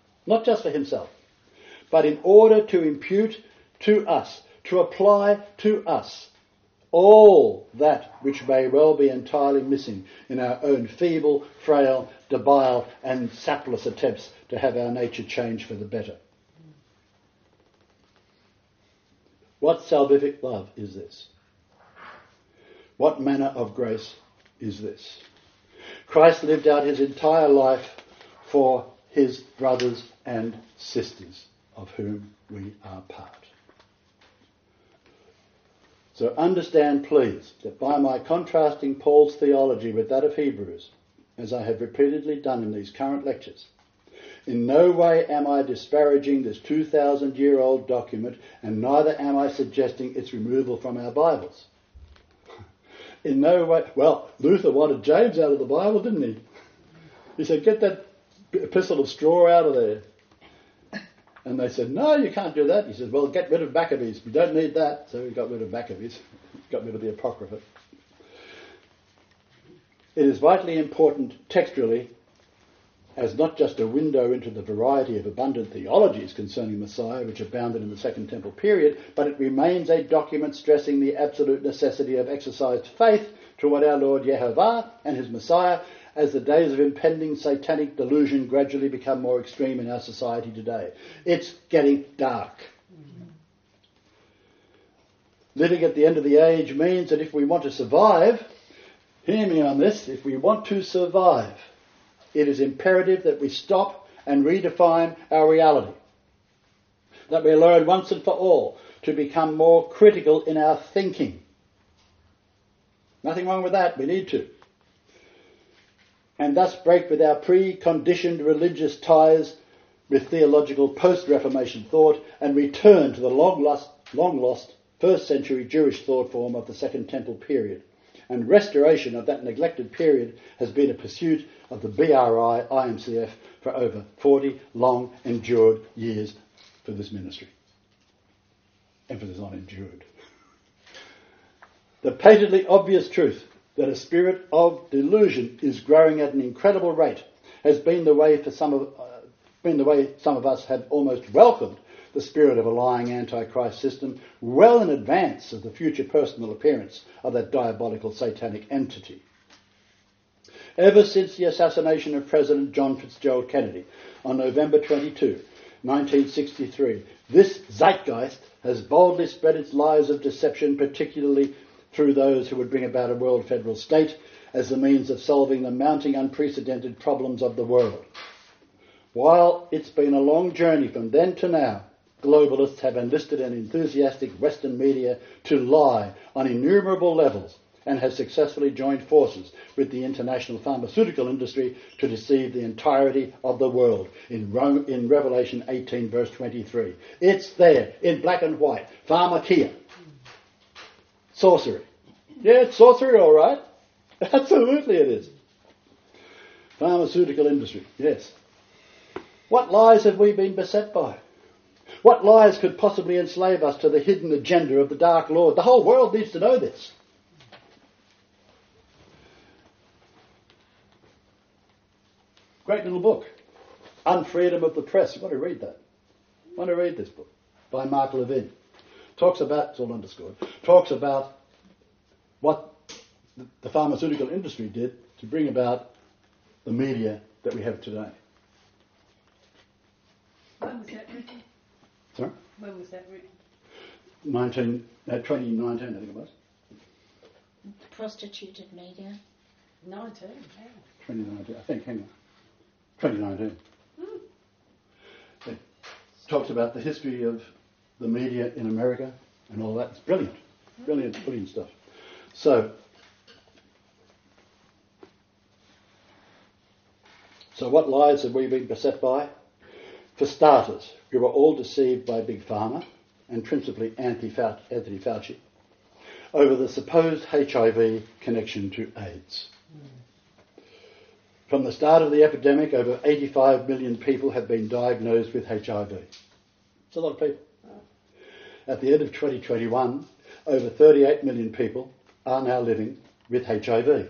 but in order to impute to us, to apply to us, all that which may well be entirely missing in our own feeble, frail, debile and sapless attempts to have our nature changed for the better. What salvific love is this? What manner of grace is this? Christ lived out his entire life for his brothers and sisters, of whom we are part. So understand, please, that by my contrasting Paul's theology with that of Hebrews, as I have repeatedly done in these current lectures, in no way am I disparaging this 2,000-year-old document, and neither am I suggesting its removal from our Bibles. In no way. Well, Luther wanted James out of the Bible, didn't he? He said, get that epistle of straw out of there. And they said, no, you can't do that. He said, well, get rid of Maccabees. We don't need that. So he got rid of Maccabees. Got rid of the Apocrypha. It is vitally important textually as not just a window into the variety of abundant theologies concerning Messiah which abounded in the Second Temple period, but it remains a document stressing the absolute necessity of exercised faith toward our Lord Yehovah and his Messiah as the days of impending satanic delusion gradually become more extreme in our society today. It's getting dark. Living at the end of the age means that if we want to survive, hear me on this, if we want to survive, it is imperative that we stop and redefine our reality. That we learn once and for all to become more critical in our thinking. Nothing wrong with that, we need to. And thus break with our preconditioned religious ties with theological post-Reformation thought and return to the long-lost first century Jewish thought form of the Second Temple period. And restoration of that neglected period has been a pursuit of the BRI IMCF for over 40 long endured years for this ministry. Emphasis on endured. The patently obvious truth that a spirit of delusion is growing at an incredible rate has been the way some of us have almost welcomed the spirit of a lying Antichrist system well in advance of the future personal appearance of that diabolical satanic entity. ever since the assassination of President John Fitzgerald Kennedy on November 22, 1963. This zeitgeist has boldly spread its lies of deception, particularly through those who would bring about a world federal state as the means of solving the mounting unprecedented problems of the world. While it's been a long journey from then to now, globalists have enlisted an enthusiastic Western media to lie on innumerable levels and have successfully joined forces with the international pharmaceutical industry to deceive the entirety of the world. In Revelation 18 verse 23. It's there in black and white. Pharmakia. Sorcery. Yeah, it's sorcery, all right. Absolutely it is. Pharmaceutical industry, yes. What lies have we been beset by? What lies could possibly enslave us to the hidden agenda of the Dark Lord? The whole world needs to know this. Great little book. Unfreedom of the Press. You want to read that. You want to read this book by Mark Levin. Talks about, it's all underscored, talks about what the pharmaceutical industry did to bring about the media that we have today. When was that written? Sorry? When was that written? 2019, I think it was. The prostituted media. 19. 2019, I think, hang on. 2019. It talks about the history of the media in America and all that. It's brilliant. Brilliant stuff. So what lies have we been beset by? For starters, we were all deceived by Big Pharma, and principally Anthony Fauci, over the supposed HIV connection to AIDS. From the start of the epidemic, over 85 million people have been diagnosed with HIV. It's a lot of people. At the end of 2021, over 38 million people are now living with HIV.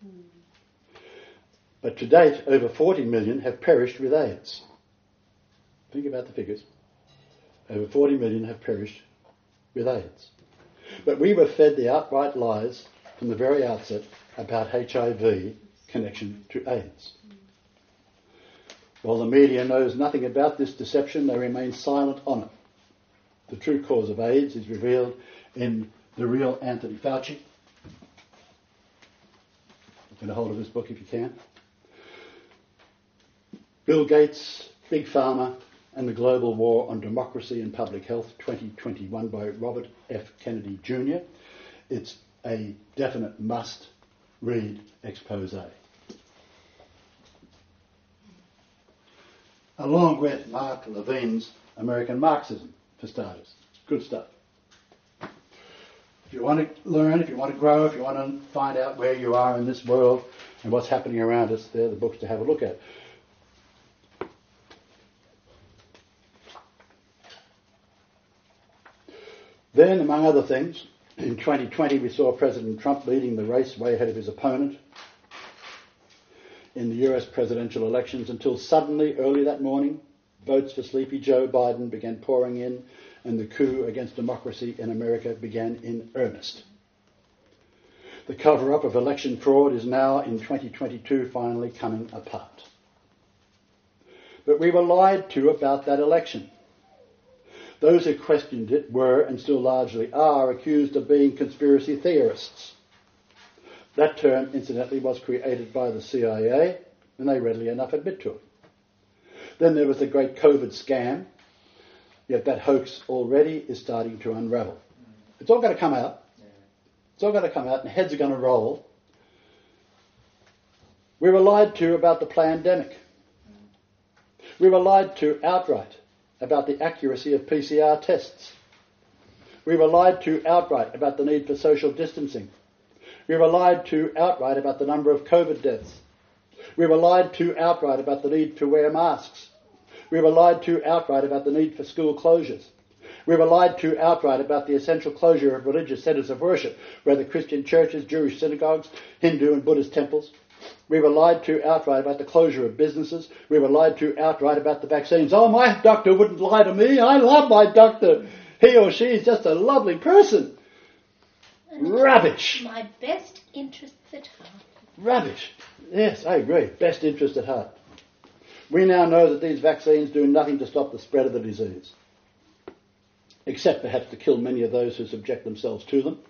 But to date, over 40 million have perished with AIDS. Think about the figures. Over 40 million have perished with AIDS. But we were fed the outright lies from the very outset about HIV connection to AIDS. While the media knows nothing about this deception, they remain silent on it. The true cause of AIDS is revealed in the real Anthony Fauci. Get a hold of this book if you can. Bill Gates, Big Pharma, and the Global War on Democracy and Public Health, 2021, by Robert F. Kennedy Jr. It's a definite must-read expose. Along with Mark Levin's American Marxism, for starters. Good stuff. If you want to learn, if you want to grow, if you want to find out where you are in this world and what's happening around us, they're the books to have a look at. Then, among other things, in 2020 we saw President Trump leading the race way ahead of his opponent in the US presidential elections until suddenly, early that morning, votes for sleepy Joe Biden began pouring in and the coup against democracy in America began in earnest. The cover-up of election fraud is now, in 2022, finally coming apart. But we were lied to about that election. Those who questioned it were, and still largely are, accused of being conspiracy theorists. That term, incidentally, was created by the CIA, and they readily enough admit to it. Then there was the great COVID scam, yet that hoax already is starting to unravel. It's all going to come out. It's all going to come out, and heads are going to roll. We were lied to about the plandemic. We were lied to outright about the accuracy of PCR tests. We were lied to outright about the need for social distancing. We were lied to outright about the number of COVID deaths. We were lied to outright about the need to wear masks. We were lied to outright about the need for school closures. We were lied to outright about the essential closure of religious centres of worship, whether Christian churches, Jewish synagogues, Hindu and Buddhist temples. We were lied to outright about the closure of businesses. We were lied to outright about the vaccines. Oh, my doctor wouldn't lie to me. I love my doctor. He or she is just a lovely person. Rubbish. My best interests at heart. Rubbish. Yes, I agree. Best interest at heart. We now know that these vaccines do nothing to stop the spread of the disease, except perhaps to kill many of those who subject themselves to them.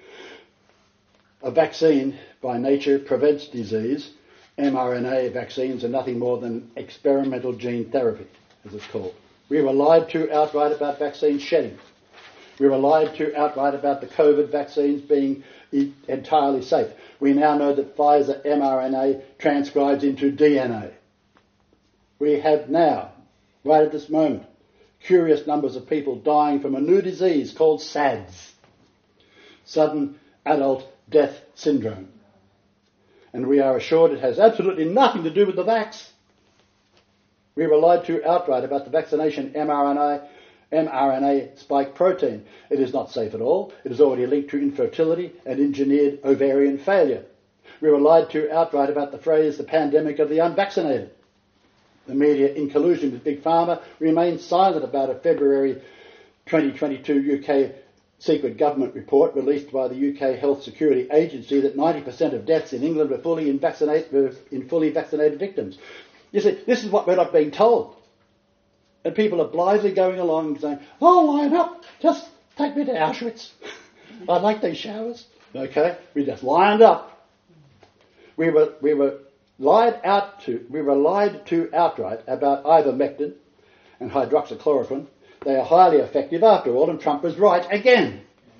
A vaccine, by nature, prevents disease. mRNA vaccines are nothing more than experimental gene therapy, as it's called. We were lied to outright about vaccine shedding. We were lied to outright about the COVID vaccines being entirely safe. We now know that Pfizer mRNA transcribes into DNA. We have now, right at this moment, curious numbers of people dying from a new disease called SADS, sudden adult death syndrome. And we are assured it has absolutely nothing to do with the vax. We were lied to outright about the vaccination mRNA spike protein. It is not safe at all. It is already linked to infertility and engineered ovarian failure. We were lied to outright about the phrase, the pandemic of the unvaccinated. The media, in collusion with Big Pharma, remained silent about a February 2022 UK secret government report released by the UK Health Security Agency that 90% of deaths in England were in fully vaccinated victims. You see, this is what we're not being told. And people are blithely going along and saying, "Oh, line up, just take me to Auschwitz. I like these showers." Okay, we just lined up. We were lied to outright about ivermectin and hydroxychloroquine. They are highly effective after all, and Trump was right again.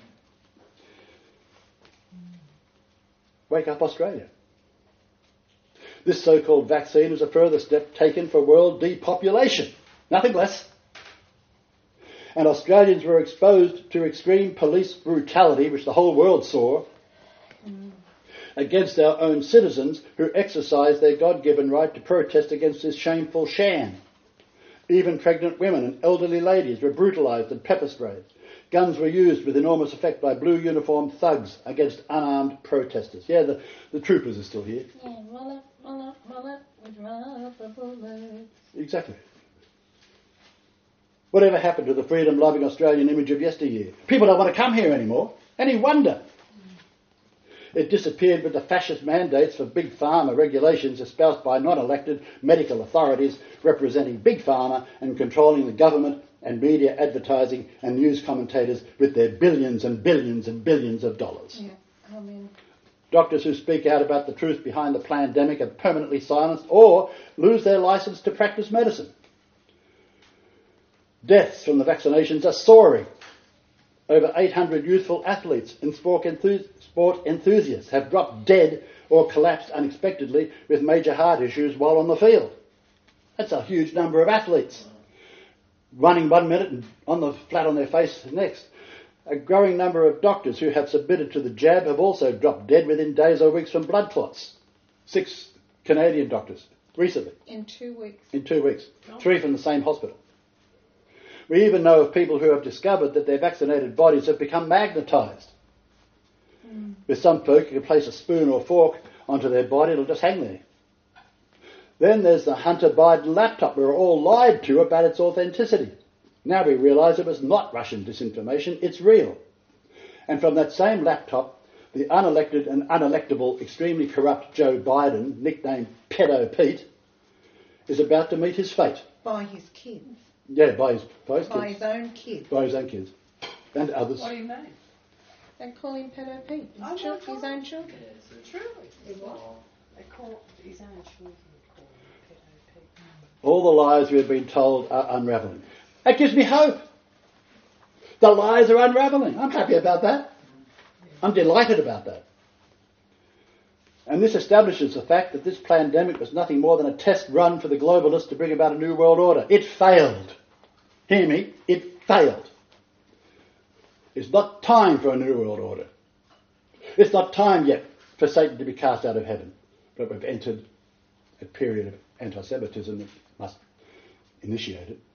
Wake up, Australia. This so-called vaccine is a further step taken for world depopulation. Nothing less. And Australians were exposed to extreme police brutality, which the whole world saw, against our own citizens who exercised their God-given right to protest against this shameful sham. Even pregnant women and elderly ladies were brutalised and pepper-sprayed. Guns were used with enormous effect by blue-uniformed thugs against unarmed protesters. Yeah, the troopers are still here. Yeah, roll up, with rubber bullets. Exactly. Whatever happened to the freedom-loving Australian image of yesteryear? People don't want to come here anymore. Any wonder? It disappeared with the fascist mandates for Big Pharma regulations espoused by non-elected medical authorities representing Big Pharma and controlling the government and media advertising and news commentators with their billions and billions and billions of dollars. Yeah, I mean... Doctors who speak out about the truth behind the pandemic are permanently silenced or lose their licence to practice medicine. Deaths from the vaccinations are soaring. Over 800 youthful athletes and sport enthusiasts have dropped dead or collapsed unexpectedly with major heart issues while on the field. That's a huge number of athletes. Running 1 minute and flat on their face the next. A growing number of doctors who have submitted to the jab have also dropped dead within days or weeks from blood clots. 6 Canadian doctors recently. In 2 weeks. In 2 weeks. 3 from the same hospital. We even know of people who have discovered that their vaccinated bodies have become magnetised. With some folk, you can place a spoon or fork onto their body, it'll just hang there. Then there's the Hunter Biden laptop we were all lied to about its authenticity. Now we realise it was not Russian disinformation, it's real. And from that same laptop, the unelected and unelectable, extremely corrupt Joe Biden, nicknamed Pedo Pete, is about to meet his fate. By his kids. Yeah, by his kids. By his own kids. By his own kids. And others. What do you mean? They call him Pedo Pete. His own children. Truly. They call his own children. All the lies we have been told are unravelling. That gives me hope. The lies are unravelling. I'm happy about that. I'm delighted about that. And this establishes the fact that this pandemic was nothing more than a test run for the globalists to bring about a new world order. It failed. Hear me? It failed. It's not time for a new world order. It's not time yet for Satan to be cast out of heaven. But we've entered a period of anti-Semitism that must initiate it.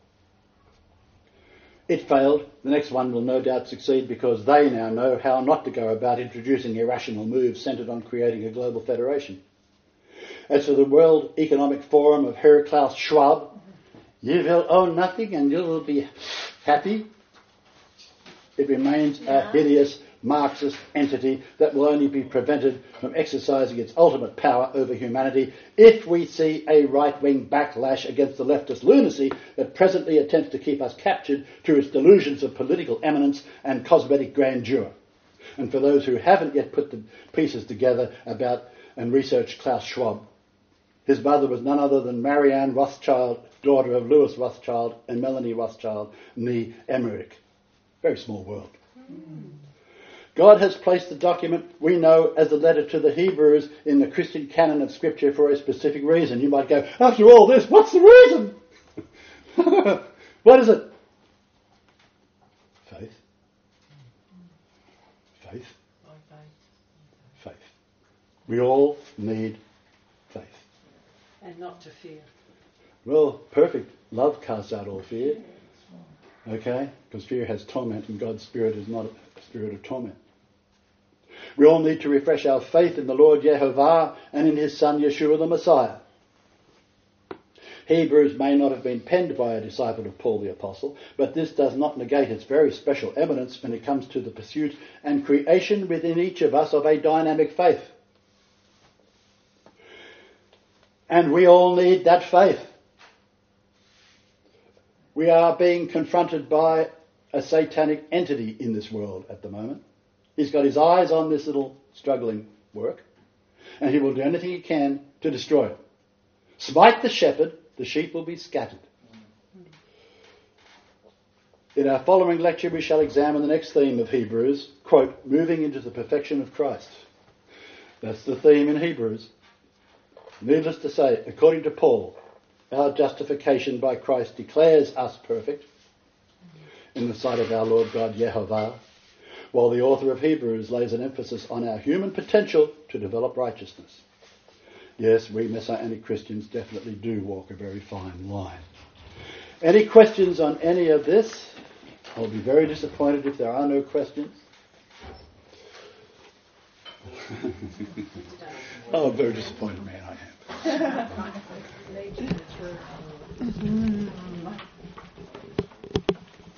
It failed. The next one will no doubt succeed because they now know how not to go about introducing irrational moves centred on creating a global federation. As for the World Economic Forum of Herr Klaus Schwab, you will own nothing and you will be happy. It remains a hideous Marxist entity that will only be prevented from exercising its ultimate power over humanity if we see a right-wing backlash against the leftist lunacy that presently attempts to keep us captured to its delusions of political eminence and cosmetic grandeur. And for those who haven't yet put the pieces together about and researched Klaus Schwab, his mother was none other than Marianne Rothschild, daughter of Louis Rothschild and Melanie Rothschild, née Emmerich. Very small world. God has placed the document we know as the letter to the Hebrews in the Christian canon of Scripture for a specific reason. You might go, after all this, what's the reason? What is it? Faith. Faith. Faith. We all need faith. And not to fear. Well, perfect. Love casts out all fear. Okay? Because fear has torment and God's Spirit is not a spirit of torment. We all need to refresh our faith in the Lord Yehovah and in His Son Yeshua the Messiah. Hebrews may not have been penned by a disciple of Paul the Apostle, but this does not negate its very special eminence when it comes to the pursuit and creation within each of us of a dynamic faith. And we all need that faith. We are being confronted by a satanic entity in this world at the moment. He's got his eyes on this little struggling work, and he will do anything he can to destroy it. Smite the shepherd, the sheep will be scattered. In our following lecture we shall examine the next theme of Hebrews, quote, moving into the perfection of Christ. That's the theme in Hebrews. Needless to say, according to Paul, our justification by Christ declares us perfect in the sight of our Lord God Yehovah, while the author of Hebrews lays an emphasis on our human potential to develop righteousness. Yes, we Messianic Christians definitely do walk a very fine line. Any questions on any of this? I'll be very disappointed if there are no questions. Oh, I'm a very disappointed man, I am.